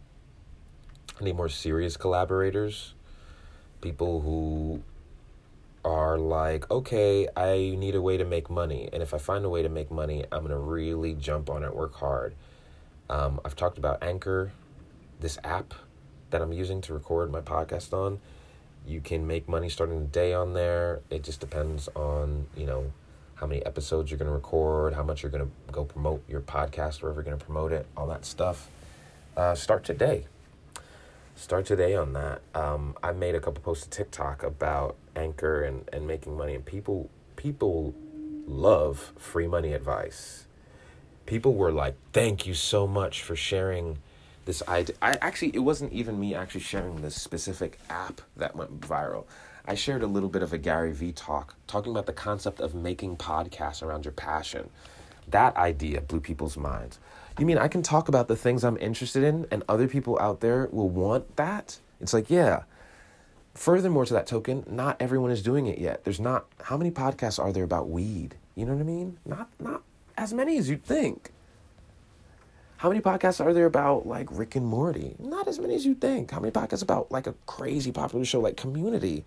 I need more serious collaborators. People who are like, okay, I need a way to make money. And if I find a way to make money, I'm going to really jump on it, work hard. Um, I've talked about Anchor, this app that I'm using to record my podcast on. You can make money starting the day on there. It just depends on, you know, how many episodes you're going to record, how much you're going to go promote your podcast, wherever you're going to promote it, all that stuff. Uh, start today. Start today on that. Um, I made a couple posts to TikTok about Anchor and, and making money, and people people love free money advice. People were like, thank you so much for sharing this idea. I actually, it wasn't even me actually sharing this specific app that went viral. I shared a little bit of a Gary Vee talk, talking about the concept of making podcasts around your passion. That idea blew people's minds. You mean I can talk about the things I'm interested in and other people out there will want that? It's like, yeah. Furthermore, to that token, not everyone is doing it yet. There's not, how many podcasts are there about weed? You know what I mean? Not, not as many as you'd think. How many podcasts are there about, like, Rick and Morty? Not as many as you think. How many podcasts about, like, a crazy popular show like Community?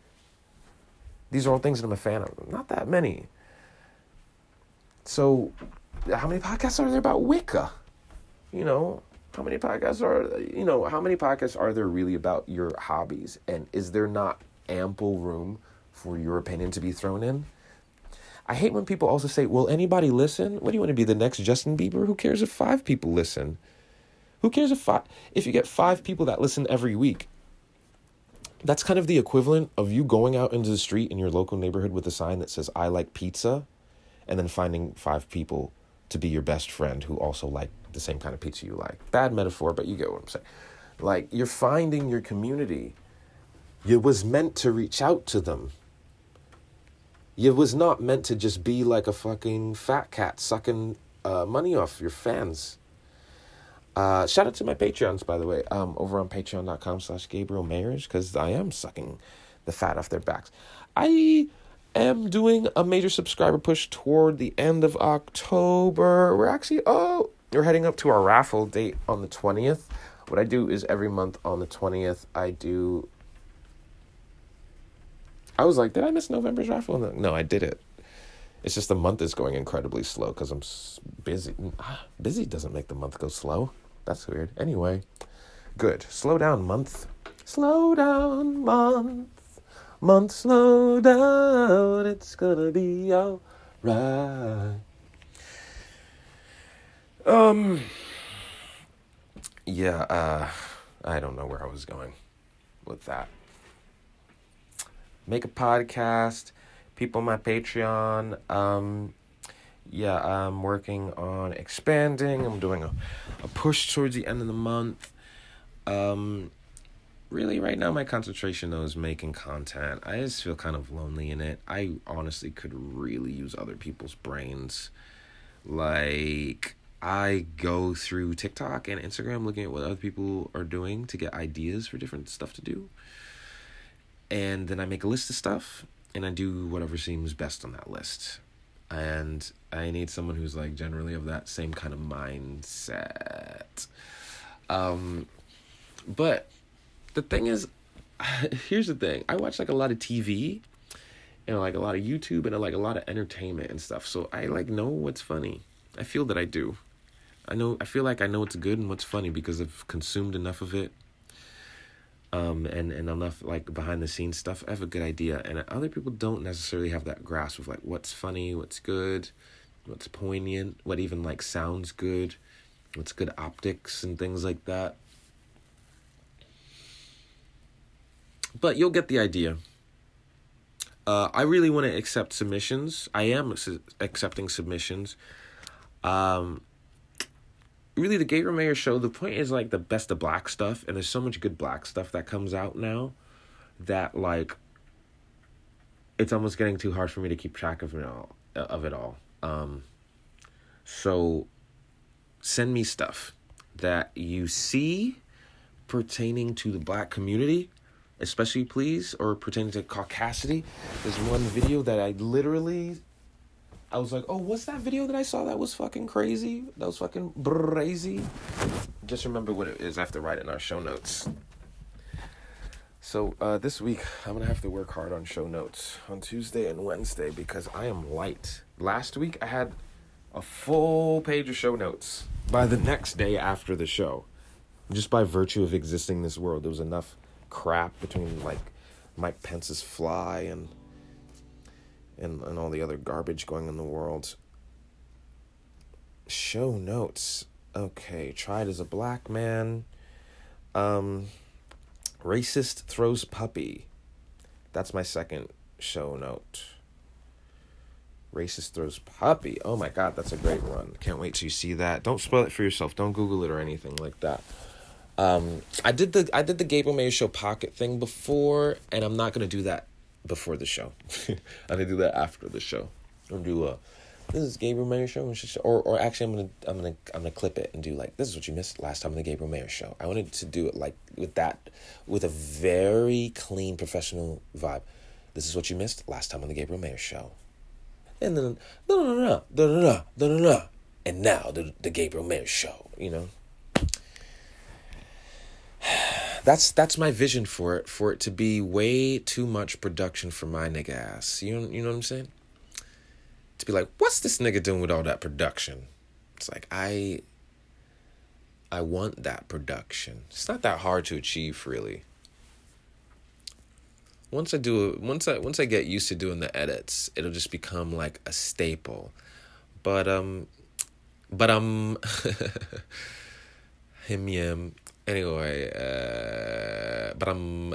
These are all things that I'm a fan of. Not that many. So, how many podcasts are there about Wicca? You know, how many podcasts are, you know, how many podcasts are there really about your hobbies? And is there not ample room for your opinion to be thrown in? I hate when people also say, will anybody listen? What do you want to be, the next Justin Bieber? Who cares if five people listen? Who cares if five, if you get five people that listen every week? That's kind of the equivalent of you going out into the street in your local neighborhood with a sign that says, I like pizza, and then finding five people to be your best friend who also like the same kind of pizza you like. Bad metaphor, but you get what I'm saying. Like, you're finding your community. It was meant to reach out to them. It was not meant to just be like a fucking fat cat sucking uh, money off your fans. Uh, shout out to my Patreons, by the way, um, over on patreon.com slash Gabriel Mayers, because I am sucking the fat off their backs. I am doing a major subscriber push toward the end of October. We're actually, oh, we're heading up to our raffle date on the twentieth. What I do is every month on the twentieth, I do... I was like, did I miss November's raffle? No, I did it. It's just the month is going incredibly slow because I'm busy. Busy doesn't make the month go slow. That's weird. Anyway, good. Slow down, month. Slow down, month. Month, slow down. It's gonna be all right. Um... Yeah, uh, I don't know where I was going with that. Make a podcast, people on my Patreon. Um, yeah, I'm working on expanding. I'm doing a, a push towards the end of the month. Um, really, right now, my concentration, though, is making content. I just feel kind of lonely in it. I honestly could really use other people's brains. Like... I go through TikTok and Instagram looking at what other people are doing to get ideas for different stuff to do. And then I make a list of stuff and I do whatever seems best on that list. And I need someone who's like generally of that same kind of mindset. Um, but the thing is, here's the thing. I watch like a lot of T V and like a lot of YouTube and like a lot of entertainment and stuff. So I like know what's funny. I feel that I do. I know. I feel like I know what's good and what's funny because I've consumed enough of it, um, and and enough like behind the scenes stuff. I have a good idea, and other people don't necessarily have that grasp of like what's funny, what's good, what's poignant, what even like sounds good, what's good optics and things like that. But you'll get the idea. Uh, I really want to accept submissions. I am su- accepting submissions. Um, really, the Gabriel Mayer show, the point is like the best of black stuff, and there's so much good black stuff that comes out now that like it's almost getting too hard for me to keep track of it all. Of it all. Um, so send me stuff that you see pertaining to the black community, especially please, or pertaining to caucasity. There's one video that I literally. I was like, oh, what's that video that I saw that was fucking crazy? That was fucking crazy. Just remember what it is. I have to write it in our show notes. So uh, this week, I'm going to have to work hard on show notes on Tuesday and Wednesday because I am light. Last week, I had a full page of show notes by the next day after the show. Just by virtue of existing in this world, there was enough crap between, like, Mike Pence's fly and... And, and all the other garbage going in the world. Show notes. Okay, tried as a black man. Um, racist throws puppy. That's my second show note. Racist throws puppy. Oh my god, that's a great one. Can't wait till you see that. Don't spoil it for yourself. Don't Google it or anything like that. Um, I did the I did the Gabriel Mayer Show pocket thing before, and I'm not gonna do that before the show. I'm gonna do that after the show. I'm gonna do a this is Gabriel Mayer Show, or or actually I'm gonna I'm gonna I'm gonna clip it and do like this is what you missed last time on the Gabriel Mayer Show. I wanted to do it like with that with a very clean professional vibe. This is what you missed last time on the Gabriel Mayer Show. And then no no no no no no no no no and now the the Gabriel Mayer Show. You know. That's that's my vision for it, for it to be way too much production for my nigga ass. You know, you know what I'm saying? To be like, what's this nigga doing with all that production? It's like, I I want that production. It's not that hard to achieve, really. Once I do it, once I once I get used to doing the edits, it'll just become like a staple. But um but um Him yim. Anyway, uh, but I'm.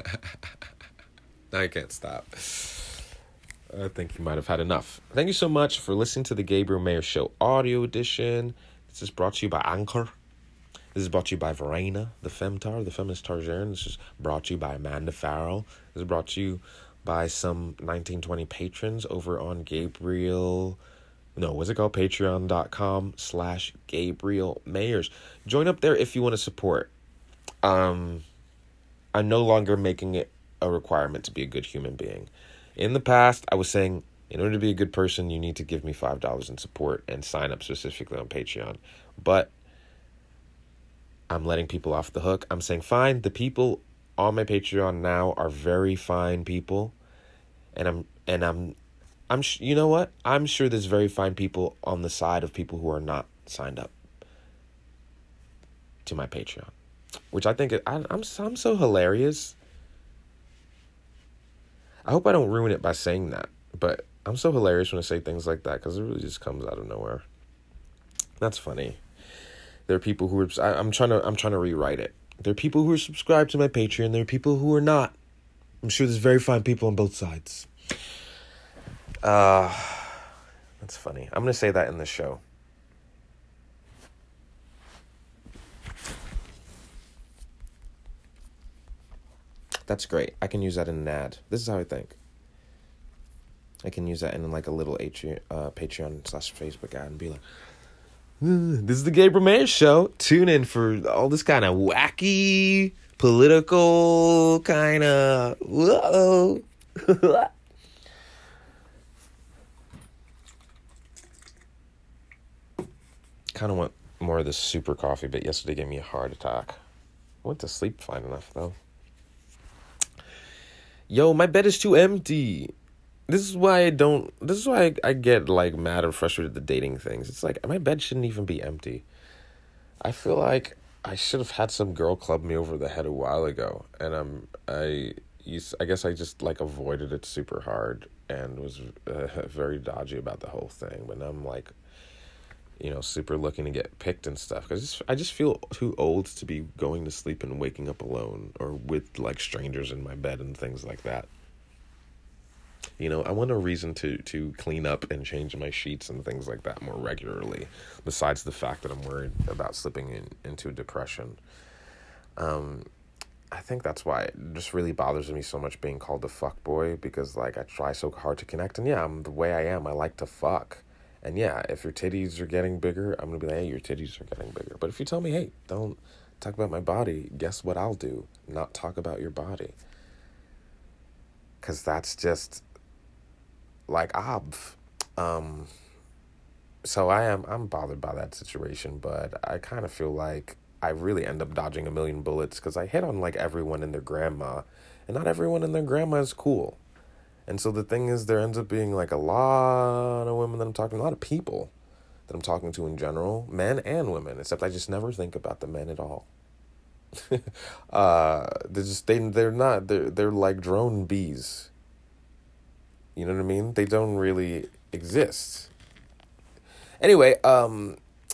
I can't stop. I think you might have had enough. Thank you so much for listening to the Gabriel Mayer Show audio edition. This is brought to you by Anchor. This is brought to you by Verena, the femtar, the feminist Targaryen. This is brought to you by Amanda Farrell. This is brought to you by some nineteen twenty patrons over on Gabriel... No, what's it called? Patreon.com slash Gabriel Mayers. Join up there if you want to support. Um, I'm no longer making it a requirement to be a good human being. In the past, I was saying, in order to be a good person, you need to give me five dollars in support and sign up specifically on Patreon. But I'm letting people off the hook. I'm saying, fine, the people on my Patreon now are very fine people. And I'm, and I'm, I'm, sh- you know what? I'm sure there's very fine people on the side of people who are not signed up to my Patreon, which I think, I, I'm, I'm so hilarious. I hope I don't ruin it by saying that, but I'm so hilarious when I say things like that because it really just comes out of nowhere. That's funny. There are people who are, I, I'm trying to, I'm trying to rewrite it. There are people who are subscribed to my Patreon. There are people who are not. I'm sure there's very fine people on both sides. Uh, that's funny. I'm going to say that in the show. That's great. I can use that in an ad. This is how I think. I can use that in like a little Atri- uh, Patreon slash Facebook ad and be like, this is the Gabriel Mayer Show. Tune in for all this kind of wacky, political kind of, whoa. Kind of want more of this super coffee, but yesterday gave me a heart attack. I went to sleep fine enough, though. Yo, my bed is too empty. This is why I don't... This is why I, I get, like, mad and frustrated at the dating things. It's like, my bed shouldn't even be empty. I feel like I should have had some girl club me over the head a while ago. And I'm... I... Used, I guess I just, like, avoided it super hard and was uh, very dodgy about the whole thing. But now I'm, like... you know, super looking to get picked and stuff. Because I just, I just feel too old to be going to sleep and waking up alone or with, like, strangers in my bed and things like that. You know, I want a reason to, to clean up and change my sheets and things like that more regularly, besides the fact that I'm worried about slipping in, into depression. Um, I think that's why it just really bothers me so much being called a fuckboy, because, like, I try so hard to connect. And, yeah, I'm the way I am. I like to fuck. And yeah, if your titties are getting bigger, I'm going to be like, hey, your titties are getting bigger. But if you tell me, hey, don't talk about my body, guess what I'll do? Not talk about your body. Because that's just, like, obv. Um, so I am, I'm bothered by that situation, but I kind of feel like I really end up dodging a million bullets because I hit on, like, everyone and their grandma. And not everyone and their grandma is cool. And so the thing is, there ends up being, like, a lot of women that I'm talking to, a lot of people that I'm talking to in general, men and women, except I just never think about the men at all. uh, they're just, they, they're not, they're, they're like drone bees. You know what I mean? They don't really exist. Anyway, um,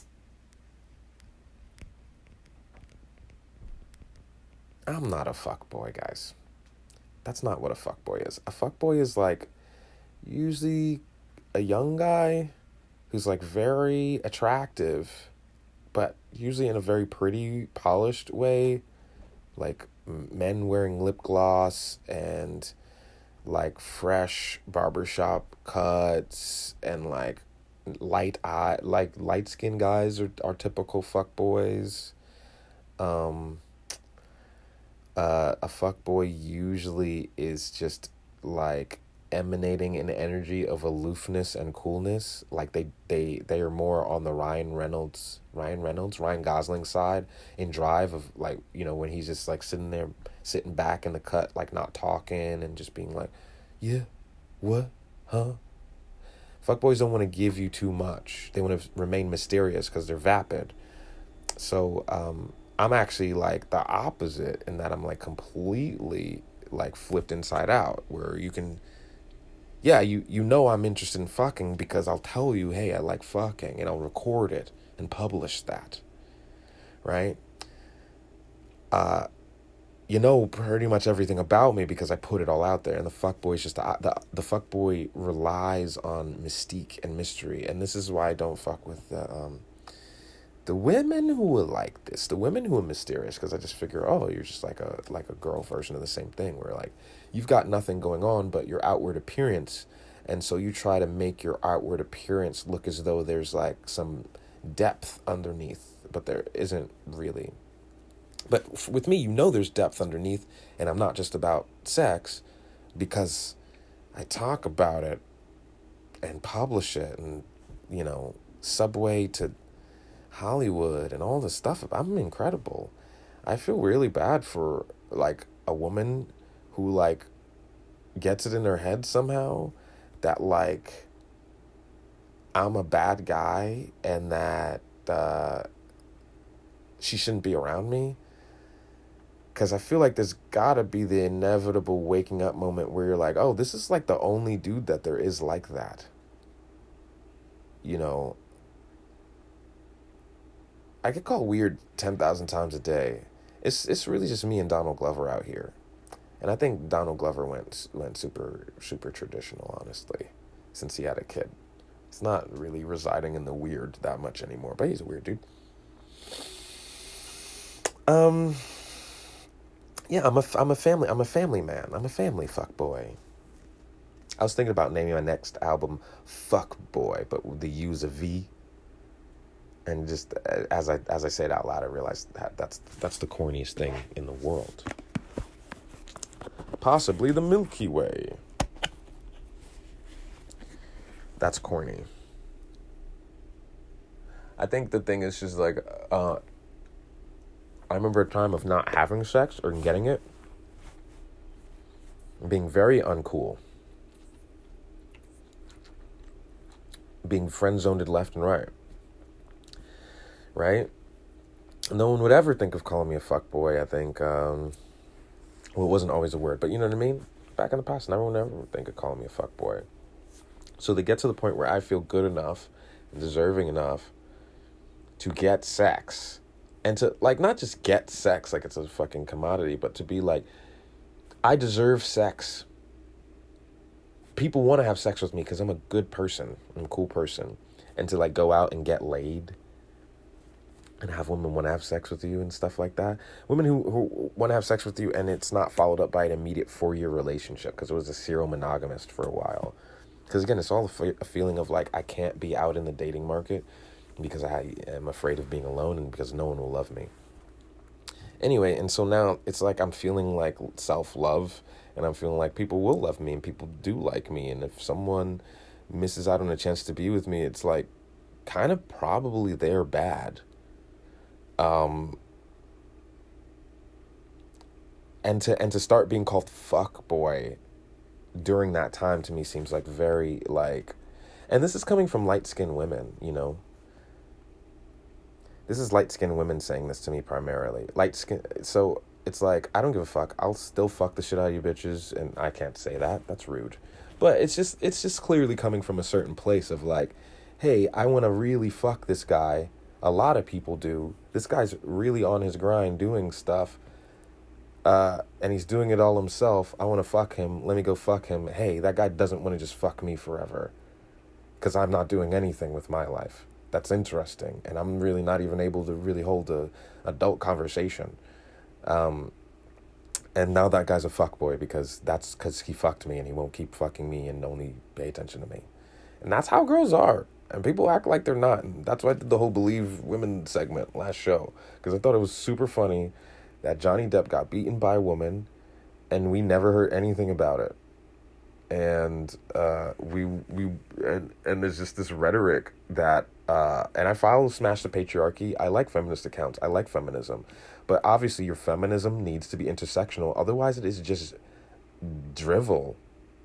I'm not a fuckboy, guys. That's not what a fuckboy is. A fuckboy is, like, usually a young guy who's, like, very attractive, but usually in a very pretty, polished way. Like, men wearing lip gloss and, like, fresh barbershop cuts and, like, light eye, like, light-skinned guys are, are typical fuckboys. Um... Uh, a fuckboy usually is just, like, emanating an energy of aloofness and coolness. Like, they, they, they are more on the Ryan Reynolds, Ryan Reynolds, Ryan Gosling side in Drive of, like, you know, when he's just, like, sitting there, sitting back in the cut, like, not talking and just being like, yeah, what, huh? Fuckboys don't want to give you too much. They want to remain mysterious because they're vapid. So, um... I'm actually, like, the opposite in that I'm, like, completely, like, flipped inside out, where you can, yeah, you, you know I'm interested in fucking because I'll tell you, hey, I like fucking, and I'll record it and publish that, right? Uh, you know pretty much everything about me because I put it all out there. And the fuckboy is just the the the fuckboy relies on mystique and mystery, and this is why I don't fuck with the um the women who are like this, the women who are mysterious, because I just figure, oh, you're just like a like a girl version of the same thing, where like you've got nothing going on but your outward appearance, and so you try to make your outward appearance look as though there's like some depth underneath, but there isn't really. But f- with me, you know there's depth underneath, and I'm not just about sex, because I talk about it and publish it, and, you know, Subway to Hollywood and all this stuff. I'm incredible. I feel really bad for, like, a woman who, like, gets it in her head somehow that, like, I'm a bad guy and that uh, she shouldn't be around me. Because I feel like there's got to be the inevitable waking up moment where you're like, oh, this is like the only dude that there is like that. You know, I get called weird ten thousand times a day. It's it's really just me and Donald Glover out here. And I think Donald Glover went went super, super traditional, honestly, since he had a kid. It's not really residing in the weird that much anymore, but he's a weird dude. Um... Yeah, I'm a, I'm a family, I'm a family man. I'm a family fuck boy. I was thinking about naming my next album Fuck Boy, but with the U's a V. And just as I as I say it out loud, I realized that that's that's the corniest thing in the world. Possibly the Milky Way. That's corny. I think the thing is just like, uh, I remember a time of not having sex or getting it, being very uncool, being friend-zoned left and right, right? No one would ever think of calling me a fuckboy, I think. Um, well, it wasn't always a word, but you know what I mean? Back in the past, no one would ever think of calling me a fuckboy. So they get to the point where I feel good enough and deserving enough to get sex. And to, like, not just get sex like it's a fucking commodity, but to be like, I deserve sex. People want to have sex with me because I'm a good person. I'm a cool person. And to, like, go out and get laid and have women want to have sex with you and stuff like that. Women who, who want to have sex with you and it's not followed up by an immediate four-year relationship because it was a serial monogamist for a while. Because, again, it's all a, f- a feeling of, like, I can't be out in the dating market because I am afraid of being alone and because no one will love me. Anyway, and so now it's like I'm feeling like self-love and I'm feeling like people will love me and people do like me. And if someone misses out on a chance to be with me, it's like kind of probably they're bad. Um, and to and to start being called fuck boy during that time to me seems like very like, and this is coming from light-skinned women, you know. This is light-skinned women saying this to me primarily. Light skin. So it's like, I don't give a fuck. I'll still fuck the shit out of you bitches. And I can't say that. That's rude. But it's just it's just clearly coming from a certain place of like, hey, I want to really fuck this guy. A lot of people do. This guy's really on his grind doing stuff. Uh, and he's doing it all himself. I want to fuck him. Let me go fuck him. Hey, that guy doesn't want to just fuck me forever. Because I'm not doing anything with my life. That's interesting, and I'm really not even able to really hold a adult conversation. Um, and now that guy's a fuckboy because that's because he fucked me and he won't keep fucking me and only pay attention to me. And that's how girls are. And people act like they're not. And that's why I did the whole Believe Women segment last show. Because I thought it was super funny that Johnny Depp got beaten by a woman and we never heard anything about it. And uh, we we and, and there's just this rhetoric that uh, and I follow Smash the Patriarchy. I like feminist accounts. I like feminism, but obviously your feminism needs to be intersectional. Otherwise, it is just drivel.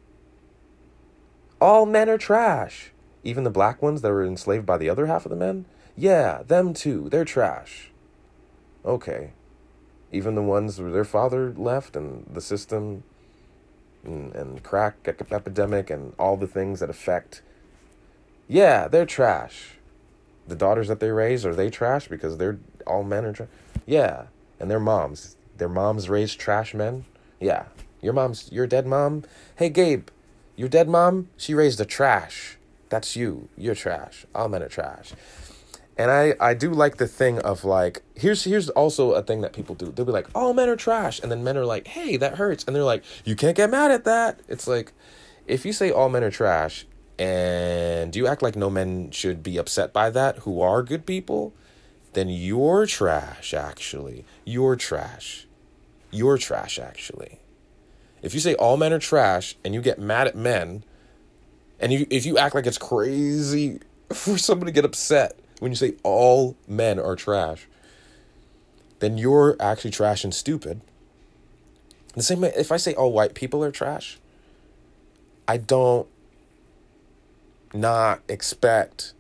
All men are trash. Even the black ones that were enslaved by the other half of the men. Yeah, them too. They're trash. Okay. Even the ones where their father left and the system. And, and crack epidemic and all the things that affect. Yeah, they're trash. The daughters that they raise, are they trash because they're All men are trash. Yeah, and their moms. Their moms raised trash men. Yeah, your mom's your dead mom. Hey, Gabe, your dead mom. She raised a trash. That's you. You're trash. All men are trash. And I, I do like the thing of like, here's here's also a thing that people do. They'll be like, all men are trash. And then men are like, hey, that hurts. And they're like, you can't get mad at that. It's like, if you say all men are trash and you act like no men should be upset by that who are good people, then you're trash, actually. You're trash. You're trash, actually. If you say all men are trash and you get mad at men, and you if you act like it's crazy for somebody to get upset when you say all men are trash, then you're actually trash and stupid. The same way, if I say all white people are trash, I don't not expect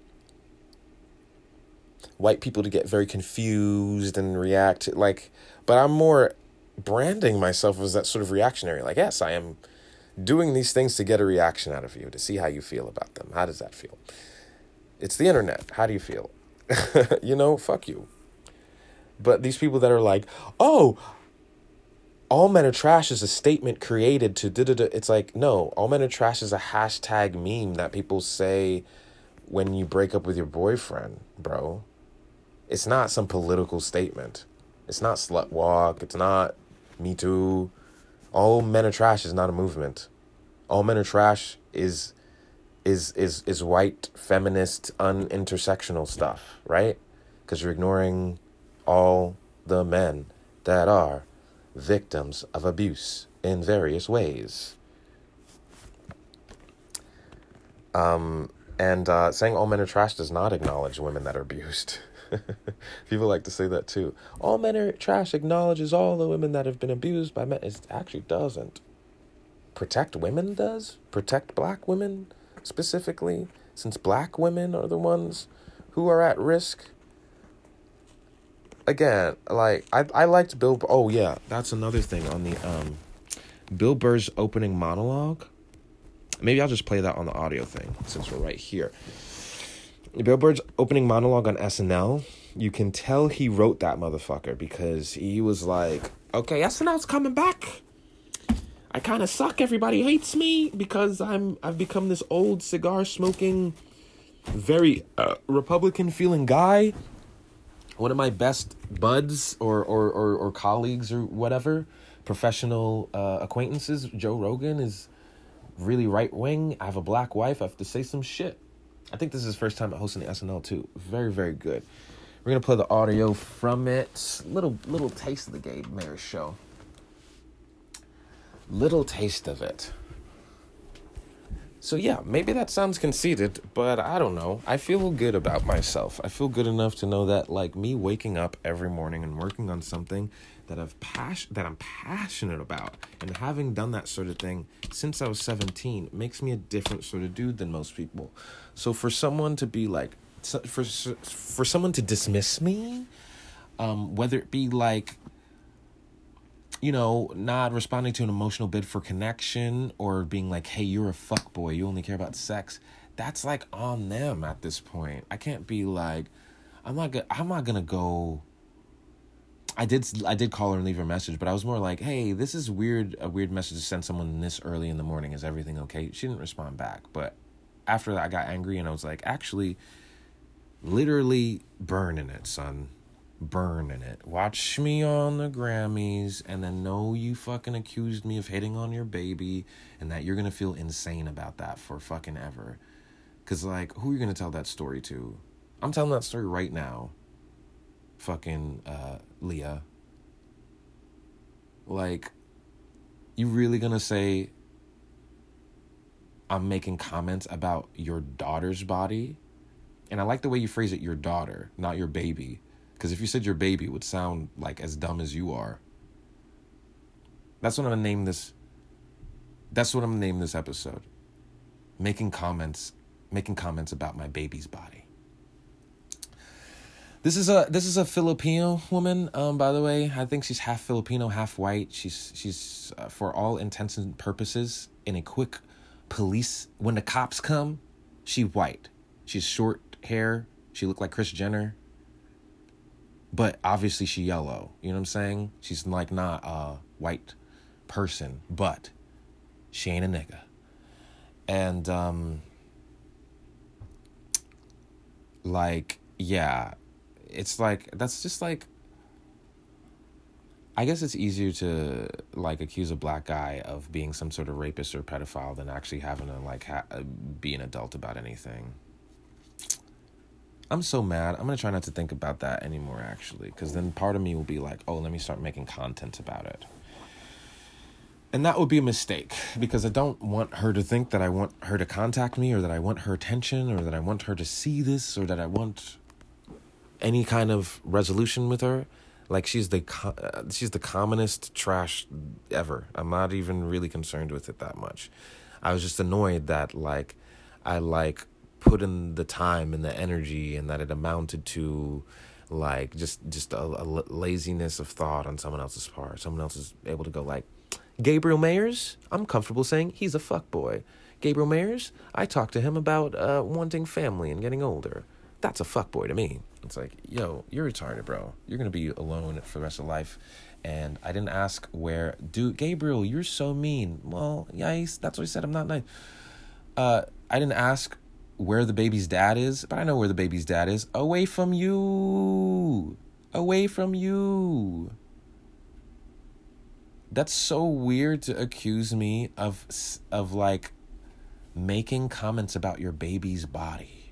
white people to get very confused and react like, but I'm more branding myself as that sort of reactionary. Like, yes, I am doing these things to get a reaction out of you, to see how you feel about them. How does that feel? It's the internet. How do you feel? You know, fuck you. But these people that are like, oh, all men are trash is a statement created to da-da-da. It's like, no, all men are trash is a hashtag meme that people say when you break up with your boyfriend, bro. It's not some political statement. It's not slut walk. It's not Me Too. All men are trash is not a movement. All men are trash is is is is white, feminist, unintersectional stuff, right? Because you're ignoring all the men that are victims of abuse in various ways. Um, and uh, saying all men are trash does not acknowledge women that are abused. People like to say that too. All men are trash acknowledges all the women that have been abused by men. It actually doesn't. Protect women does? Protect black women specifically, since black women are the ones who are at risk. Again, like, I I liked Bill... Oh, yeah, that's another thing on the... um Bill Burr's opening monologue. Maybe I'll just play that on the audio thing, since we're right here. Bill Burr's opening monologue on S N L, you can tell he wrote that motherfucker because he was like, okay, S N L's coming back. I kind of suck. Everybody hates me because I'm, I've become this old cigar smoking, very uh, Republican feeling guy. One of my best buds or, or, or, or colleagues or whatever, professional uh, acquaintances, Joe Rogan, is really right wing. I have a black wife. I have to say some shit. I think this is his first time hosting the S N L too. Very, very good. We're gonna play the audio from it. Little, little taste of the Gabe Mayer show. Little taste of it. So yeah, maybe that sounds conceited, but I don't know. I feel good about myself. I feel good enough to know that, like, me waking up every morning and working on something that I've pas- that I'm passionate about, and having done that sort of thing since I was seventeen makes me a different sort of dude than most people. So for someone to be like, for for someone to dismiss me, um, whether it be like, you know, not responding to an emotional bid for connection, or being like, hey, you're a fuckboy, you only care about sex, that's like on them at this point. I can't be like, I'm not gonna, I'm not gonna go. I did, I did call her and leave her a message, but I was more like, hey, this is weird, a weird message to send someone this early in the morning. Is everything okay? She didn't respond back, but after that, I got angry and I was like, actually, literally burning it, son. Burning it. Watch me on the Grammys and then know you fucking accused me of hitting on your baby and that you're gonna feel insane about that for fucking ever. Cause like, who are you gonna tell that story to? I'm telling that story right now. Fucking uh, Leah. Like, you really gonna say I'm making comments about your daughter's body? And I like the way you phrase it, your daughter, not your baby. Because if you said your baby, it would sound like as dumb as you are. That's what I'm gonna name this. That's what I'm gonna name this episode. Making comments, making comments about my baby's body. This is a this is a Filipino woman. Um, by the way, I think she's half Filipino, half white. She's she's uh, for all intents and purposes in a quick police. When the cops come, she white. She's short hair. She looked like Kris Jenner. But obviously she yellow. You know what I'm saying? She's like not a white person, but she ain't a nigga. And um like, yeah, it's like, that's just like, I guess it's easier to like accuse a black guy of being some sort of rapist or pedophile than actually having to like ha- be an adult about anything. I'm so mad. I'm going to try not to think about that anymore, actually, because then part of me will be like, oh, let me start making content about it. And that would be a mistake, because I don't want her to think that I want her to contact me, or that I want her attention, or that I want her to see this, or that I want any kind of resolution with her. Like, she's the uh, she's the commonest trash ever. I'm not even really concerned with it that much. I was just annoyed that, like, I, like, put in the time and the energy, and that it amounted to, like, just, just a, a laziness of thought on someone else's part. Someone else is able to go, like, Gabriel Mayers, I'm comfortable saying he's a fuckboy. Gabriel Mayers, I talked to him about uh, wanting family and getting older. That's a fuckboy to me. It's like, yo, you're retarded, bro. You're going to be alone for the rest of life. And I didn't ask where... Dude, Gabriel, you're so mean. Well, yeah, he's, that's what he said. I'm not nice. Uh, I didn't ask where the baby's dad is, but I know where the baby's dad is. Away from you. Away from you. That's so weird to accuse me of, of like, making comments about your baby's body.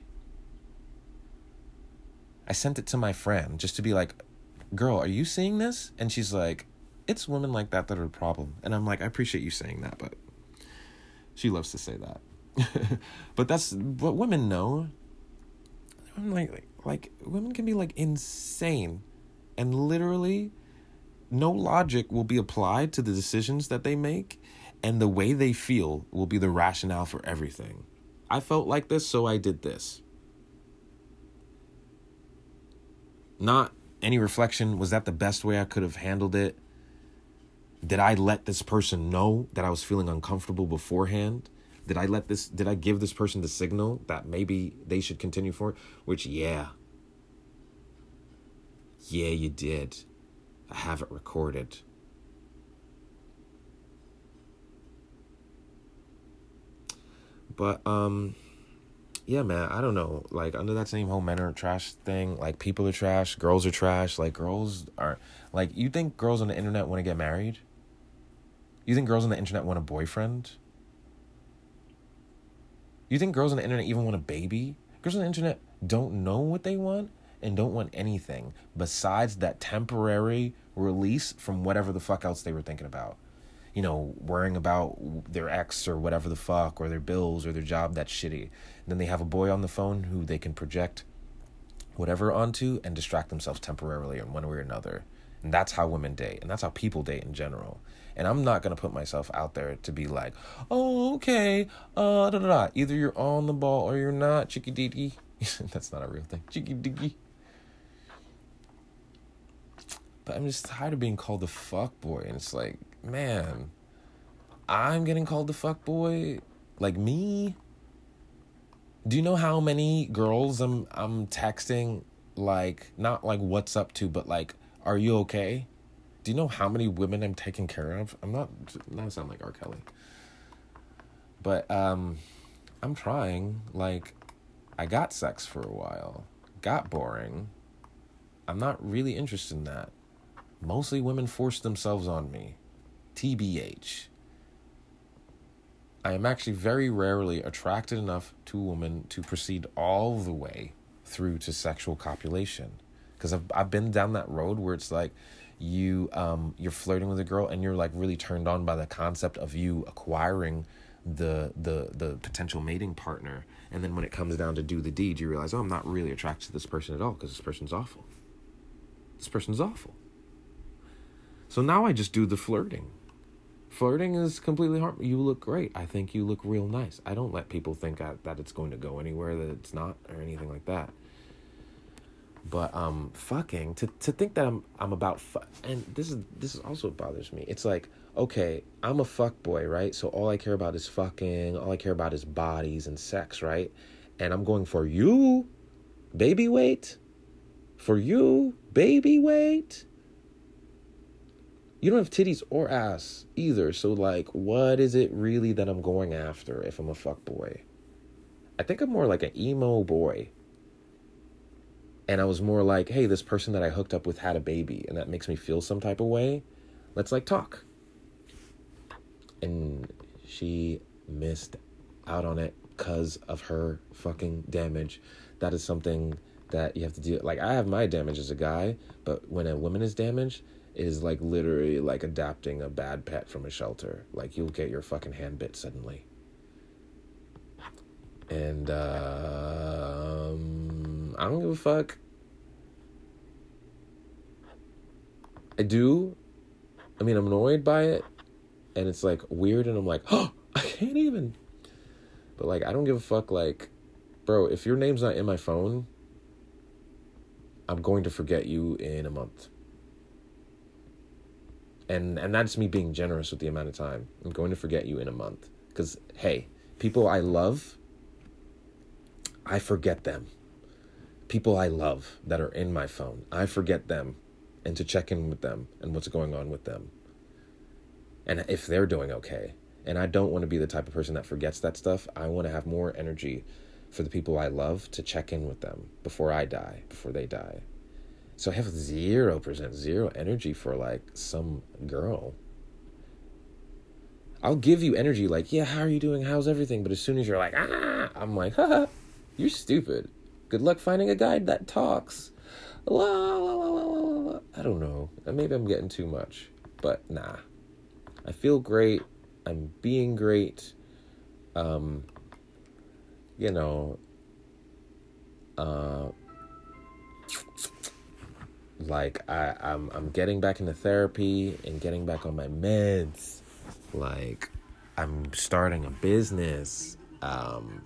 I sent it to my friend just to be like, girl, are you seeing this? And she's like, it's women like that that are the problem. And I'm like, I appreciate you saying that, but she loves to say that. But that's what women know. I'm like, like, like, women can be, like, insane. And literally, no logic will be applied to the decisions that they make. And the way they feel will be the rationale for everything. I felt like this, so I did this. Not any reflection. Was that the best way I could have handled it? Did I let this person know that I was feeling uncomfortable beforehand? Did I let this, did I give this person the signal that maybe they should continue forward? Which, yeah. Yeah, you did. I have it recorded. But, um, yeah, man, I don't know. Like, under that same whole men are trash thing, like, people are trash, girls are trash. Like, girls are, like, you think girls on the internet want to get married? You think girls on the internet want a boyfriend? You think girls on the internet even want a baby? Girls on the internet don't know what they want and don't want anything besides that temporary release from whatever the fuck else they were thinking about. You know, worrying about their ex or whatever the fuck, or their bills or their job that's shitty. And then they have a boy on the phone who they can project whatever onto and distract themselves temporarily in one way or another. And that's how women date. And that's how people date in general. And I'm not going to put myself out there to be like, oh, okay, uh, da da da. Either you're on the ball or you're not, chicky diggy. That's not a real thing. Chicky diggy. But I'm just tired of being called the fuck boy. And it's like, man, I'm getting called the fuck boy? Like me? Do you know how many girls I'm I'm texting, like, not like what's up to, but like, are you okay? Do you know how many women I'm taking care of? I'm not, not sound like R. Kelly. But um, I'm trying. Like, I got sex for a while. Got boring. I'm not really interested in that. Mostly women force themselves on me. T B H. I am actually very rarely attracted enough to a woman to proceed all the way through to sexual copulation. Because I've, I've been down that road where it's like, you um you're flirting with a girl and you're like really turned on by the concept of you acquiring the the the potential mating partner, and then when it comes down to do the deed, you realize, oh, I'm not really attracted to this person at all because this person's awful. This person's awful. So now I just do the flirting. Flirting is completely harmful. You look great. I think you look real nice. I don't let people think I, that it's going to go anywhere that it's not, or anything like that. But um, fucking to to think that I'm I'm about fu- and this is this is also what bothers me. It's like, okay, I'm a fuck boy, right? So all I care about is fucking. All I care about is bodies and sex, right? And I'm going for you, baby weight. For you, baby weight. You don't have titties or ass either. So, like, what is it really that I'm going after if I'm a fuckboy? I think I'm more like an emo boy. And I was more like, hey, this person that I hooked up with had a baby, and that makes me feel some type of way. Let's, like, talk. And she missed out on it because of her fucking damage. That is something that you have to deal. Like, I have my damage as a guy, but when a woman is damaged, it is like literally like adopting a bad pet from a shelter. Like, you'll get your fucking hand bit suddenly. And uh, um, I don't give a fuck. I do. I mean, I'm annoyed by it, and it's like weird, and I'm like, oh, I can't even. But like, I don't give a fuck. Like, bro, if your name's not in my phone, I'm going to forget you in a month. And and that's me being generous with the amount of time. I'm going to forget you in a month. Because, hey, people I love, I forget them. People I love that are in my phone, I forget them and to check in with them and what's going on with them. And if they're doing okay. And I don't want to be the type of person that forgets that stuff. I want to have more energy for the people I love to check in with them before I die, before they die. So I have zero percent, zero energy for, like, some girl. I'll give you energy, like, yeah, how are you doing? How's everything? But as soon as you're like, ah, I'm like, haha, you're stupid. Good luck finding a guy that talks. La, la, la, la, la, la. I don't know. Maybe I'm getting too much. But nah. I feel great. I'm being great. Um, you know, uh, like I, I'm, I'm getting back into therapy and getting back on my meds. Like, I'm starting a business. Um,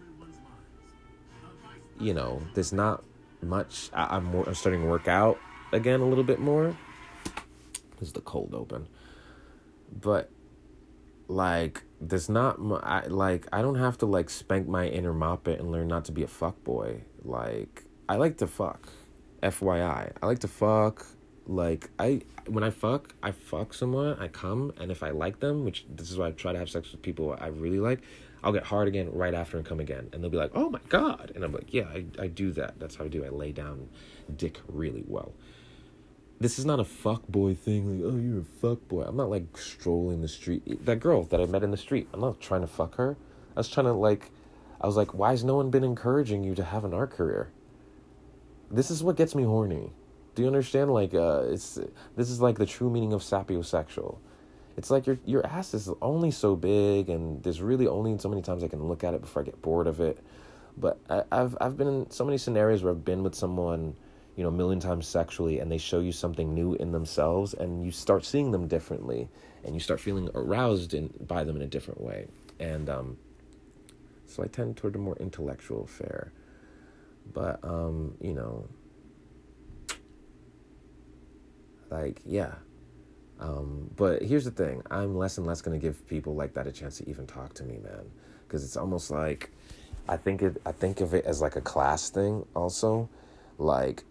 you know, there's not much. I, I'm, more, I'm starting to work out again a little bit more. This is the cold open. But, like, there's not, I, like, I don't have to, like, spank my inner moppet and learn not to be a fuckboy. Like, I like to fuck. F Y I. I like to fuck. Like, I, when I fuck, I fuck someone, I come, and if I like them, which this is why I try to have sex with people I really like, I'll get hard again right after and come again. And they'll be like, oh my God. And I'm like, yeah, I, I do that. That's how I do. I lay down dick really well. This is not a fuckboy thing, like, oh, you're a fuckboy. I'm not, like, strolling the street. That girl that I met in the street, I'm not trying to fuck her. I was trying to, like, I was like, why has no one been encouraging you to have an art career? This is what gets me horny. Do you understand? Like, uh, it's this is like the true meaning of sapiosexual. It's like your your ass is only so big, and there's really only so many times I can look at it before I get bored of it. But I, I've I've been in so many scenarios where I've been with someone, you know, a million times sexually, and they show you something new in themselves, and you start seeing them differently, and you start feeling aroused in, by them in a different way. And um, so I tend toward a more intellectual affair. But, um, you know, like, yeah. Um, but here's the thing. I'm less and less going to give people like that a chance to even talk to me, man. Because it's almost like, I think it, I think of it as like a class thing also. Like,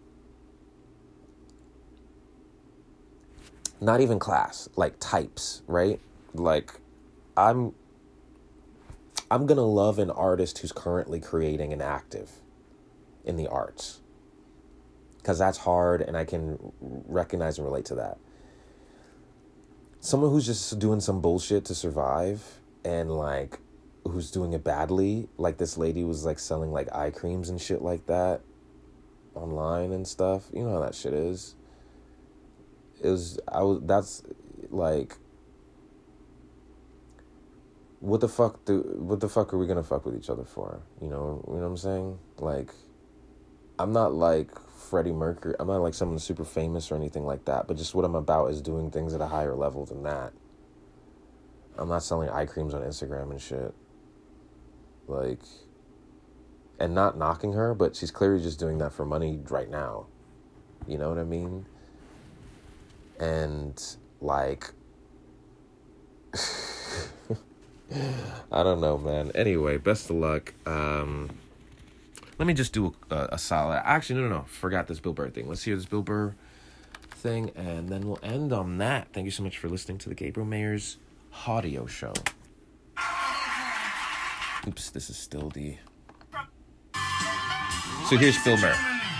not even class, like types, right? Like, I'm, I'm going to love an artist who's currently creating and active in the arts, because that's hard, and I can recognize and relate to that. Someone who's just doing some bullshit to survive, and like who's doing it badly, like this lady was like selling like eye creams and shit like that online and stuff. You know how that shit is. It was I was that's like, what the fuck do what the fuck are we gonna fuck with each other for? You know, you know what I'm saying? Like, I'm not like Freddie Mercury. I'm not like someone super famous or anything like that. But just what I'm about is doing things at a higher level than that. I'm not selling eye creams on Instagram and shit. Like, and not knocking her, but she's clearly just doing that for money right now. You know what I mean? And like, I don't know, man. Anyway, best of luck. Um... let me just do a, a solid. Actually, no, no, no. Forgot this Bill Burr thing. Let's hear this Bill Burr thing, and then we'll end on that. Thank you so much for listening to the Gabriel Mayers audio show. Oops, this is still the... So here's Bill Burr.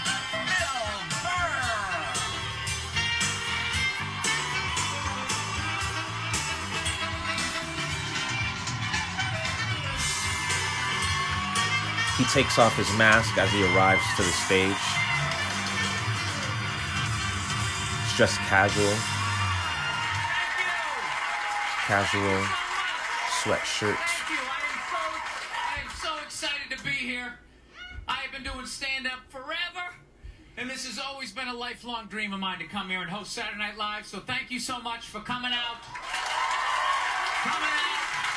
He takes off his mask as he arrives to the stage. He's dressed casual. Casual sweatshirt. Thank you. I am so, I am so excited to be here. I have been doing stand-up forever, and this has always been a lifelong dream of mine to come here and host Saturday Night Live. So thank you so much for coming out. Coming out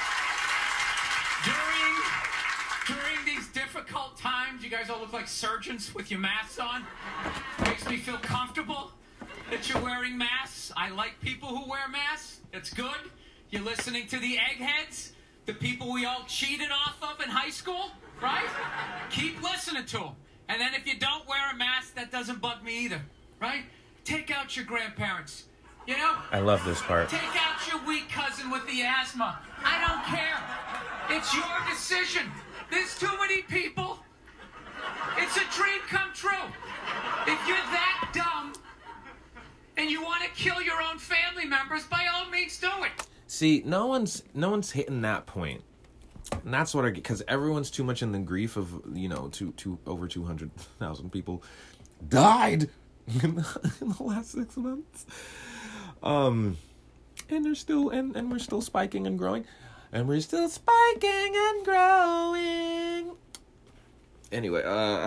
during during these difficult times. You guys all look like surgeons with your masks on. Makes me feel comfortable that you're wearing masks. I like people who wear masks. It's good. You're listening to the eggheads, the people we all cheated off of in high school, right? Keep listening to them. And then if you don't wear a mask, that doesn't bug me either, right? Take out your grandparents, you know? I love this part. Take out your weak cousin with the asthma. I don't care. It's your decision. There's too many people. It's a dream come true. If you're that dumb and you want to kill your own family members, by all means do it. See, no one's no one's hitting that point. And that's what I get, because everyone's too much in the grief of, you know, two, two, over two hundred thousand people died in the, in the last six months. Um, and they're still, and, and we're still spiking and growing. And we're still spiking and growing. Anyway, uh,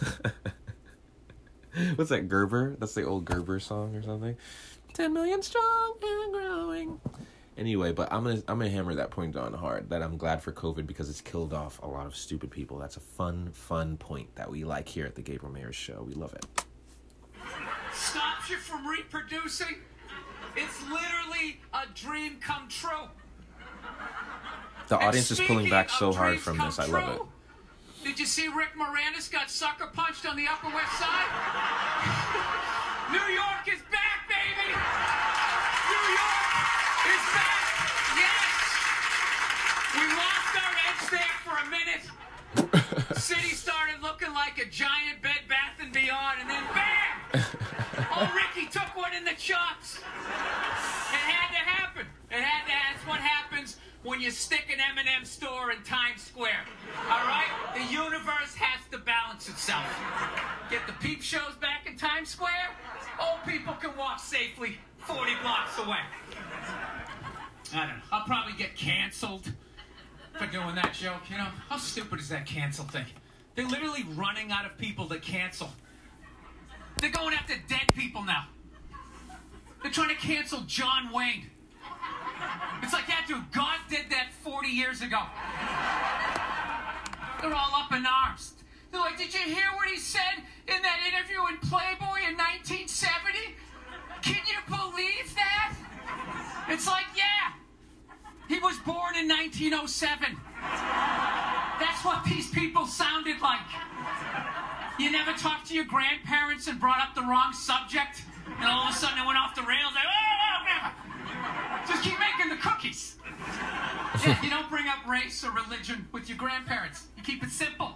what's that, Gerber? That's the old Gerber song or something. ten million strong and growing. Anyway, but I'm gonna I'm gonna hammer that point on hard, that I'm glad for COVID because it's killed off a lot of stupid people. That's a fun, fun point that we like here at the Gabriel Mayers Show. We love it. Stops you from reproducing. It's literally a dream come true. The audience is pulling back so hard dreams from come this. I love true, it. Did you see Rick Moranis got sucker punched on the Upper West Side? New York is back, baby! New York is back! Yes! We lost our edge there for a minute. City started looking like a giant Bed Bath and Beyond, and then bam! Oh, Ricky took one in the chops. It had to happen. It had to. That's what happens when you stick an M and M store in Times Square. All right? The universe has to balance itself. Get the peep shows back in Times Square. Old people can walk safely forty blocks away. I don't know. I'll probably get canceled for doing that joke. You know, how stupid is that cancel thing? They're literally running out of people to cancel. They're going after dead people now. They're trying to cancel John Wayne. It's like, yeah, dude, God did that forty years ago. They're all up in arms. They're like, did you hear what he said in that interview in Playboy in nineteen seventy? Can you believe that? It's like, yeah, he was born in nineteen oh seven. That's what these people sounded like. You never talked to your grandparents and brought up the wrong subject, and all of a sudden it went off the rails. Like, oh, just keep making the cookies. Yeah, you don't bring up race or religion with your grandparents. You keep it simple.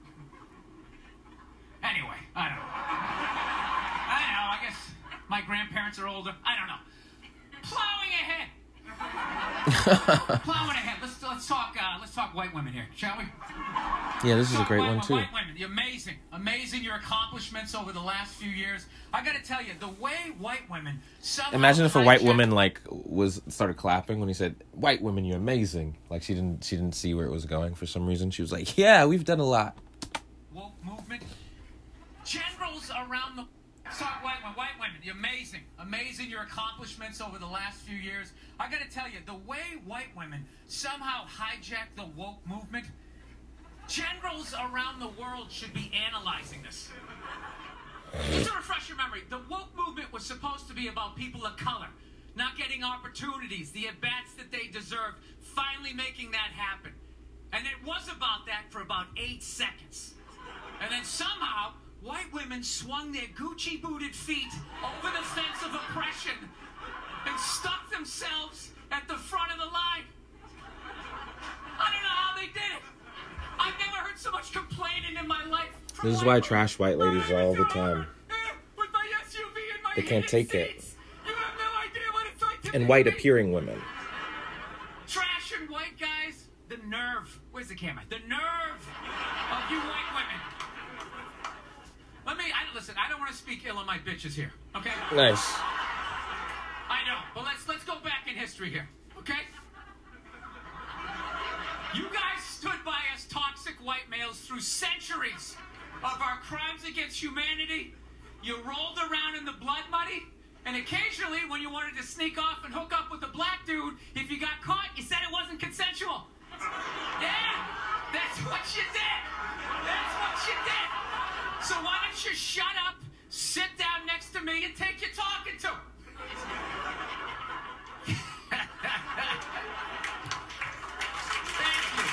Anyway, I don't know. I don't know. I guess my grandparents are older. I don't know. Plowing ahead. Plowing ahead. Let's let's talk. Uh, let's talk white women here, shall we? Yeah, this is a great white, one too. White women, you're amazing, amazing. Your accomplishments over the last few years. I got to tell you, the way white women. Imagine if a white woman like was started clapping when he said, "White women, you're amazing." Like she didn't she didn't see where it was going for some reason. She was like, "Yeah, we've done a lot." Woke movement. Generals around the. Sorry, white women, white women, you're amazing. Amazing your accomplishments over the last few years. I gotta tell you, the way white women somehow hijacked the woke movement, generals around the world should be analyzing this. Just to refresh your memory, the woke movement was supposed to be about people of color, not getting opportunities, the at-bats that they deserved, finally making that happen. And it was about that for about eight seconds. And then somehow, white women swung their Gucci-booted feet over the fence of oppression and stuck themselves at the front of the line. I don't know how they did it. I've never heard so much complaining in my life. This is why I trash white ladies all the time. With my S U V and my They can't take it. seats. You have no idea what it's like to And be white me. appearing women. Trash and white guys, the nerve. Where's the camera? The nerve of you white women. Let me, I, listen, I don't want to speak ill of my bitches here, okay? Nice. I know, but let's let's go back in history here, okay? You guys stood by us toxic white males through centuries of our crimes against humanity. You rolled around in the blood money, and occasionally when you wanted to sneak off and hook up with a black dude, if you got caught, you said it wasn't consensual. Yeah, that's what you did. That's what you did. So why don't you shut up, sit down next to me, and take your talking to? Thank you.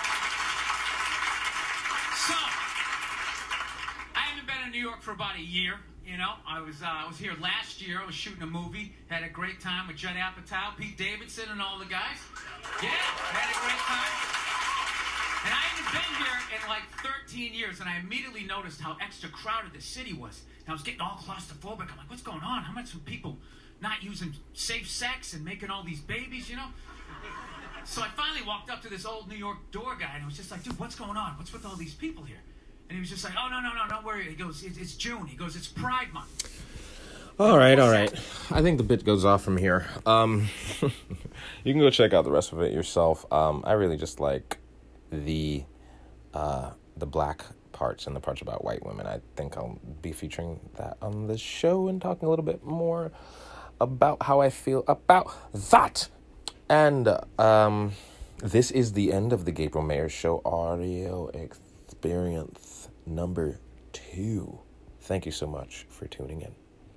So, I haven't been in New York for about a year. You know, I was uh, I was here last year. I was shooting a movie. Had a great time with Judd Apatow, Pete Davidson, and all the guys. Yeah, had a great time. And I hadn't been here in like thirteen years, and I immediately noticed how extra crowded the city was. And I was getting all claustrophobic. I'm like, what's going on? How much are people not using safe sex and making all these babies, you know? So I finally walked up to this old New York door guy, and I was just like, dude, what's going on? What's with all these people here? And he was just like, oh, no, no, no, don't worry. He goes, it's, it's June. He goes, it's Pride Month. All right, all right. I think the bit goes off from here. Um, you can go check out the rest of it yourself. Um, I really just like the uh, the black parts and the parts about white women. I think I'll be featuring that on the show and talking a little bit more about how I feel about that. And um, this is the end of the Gabriel Mayer Show audio experience number two. Thank you so much for tuning in.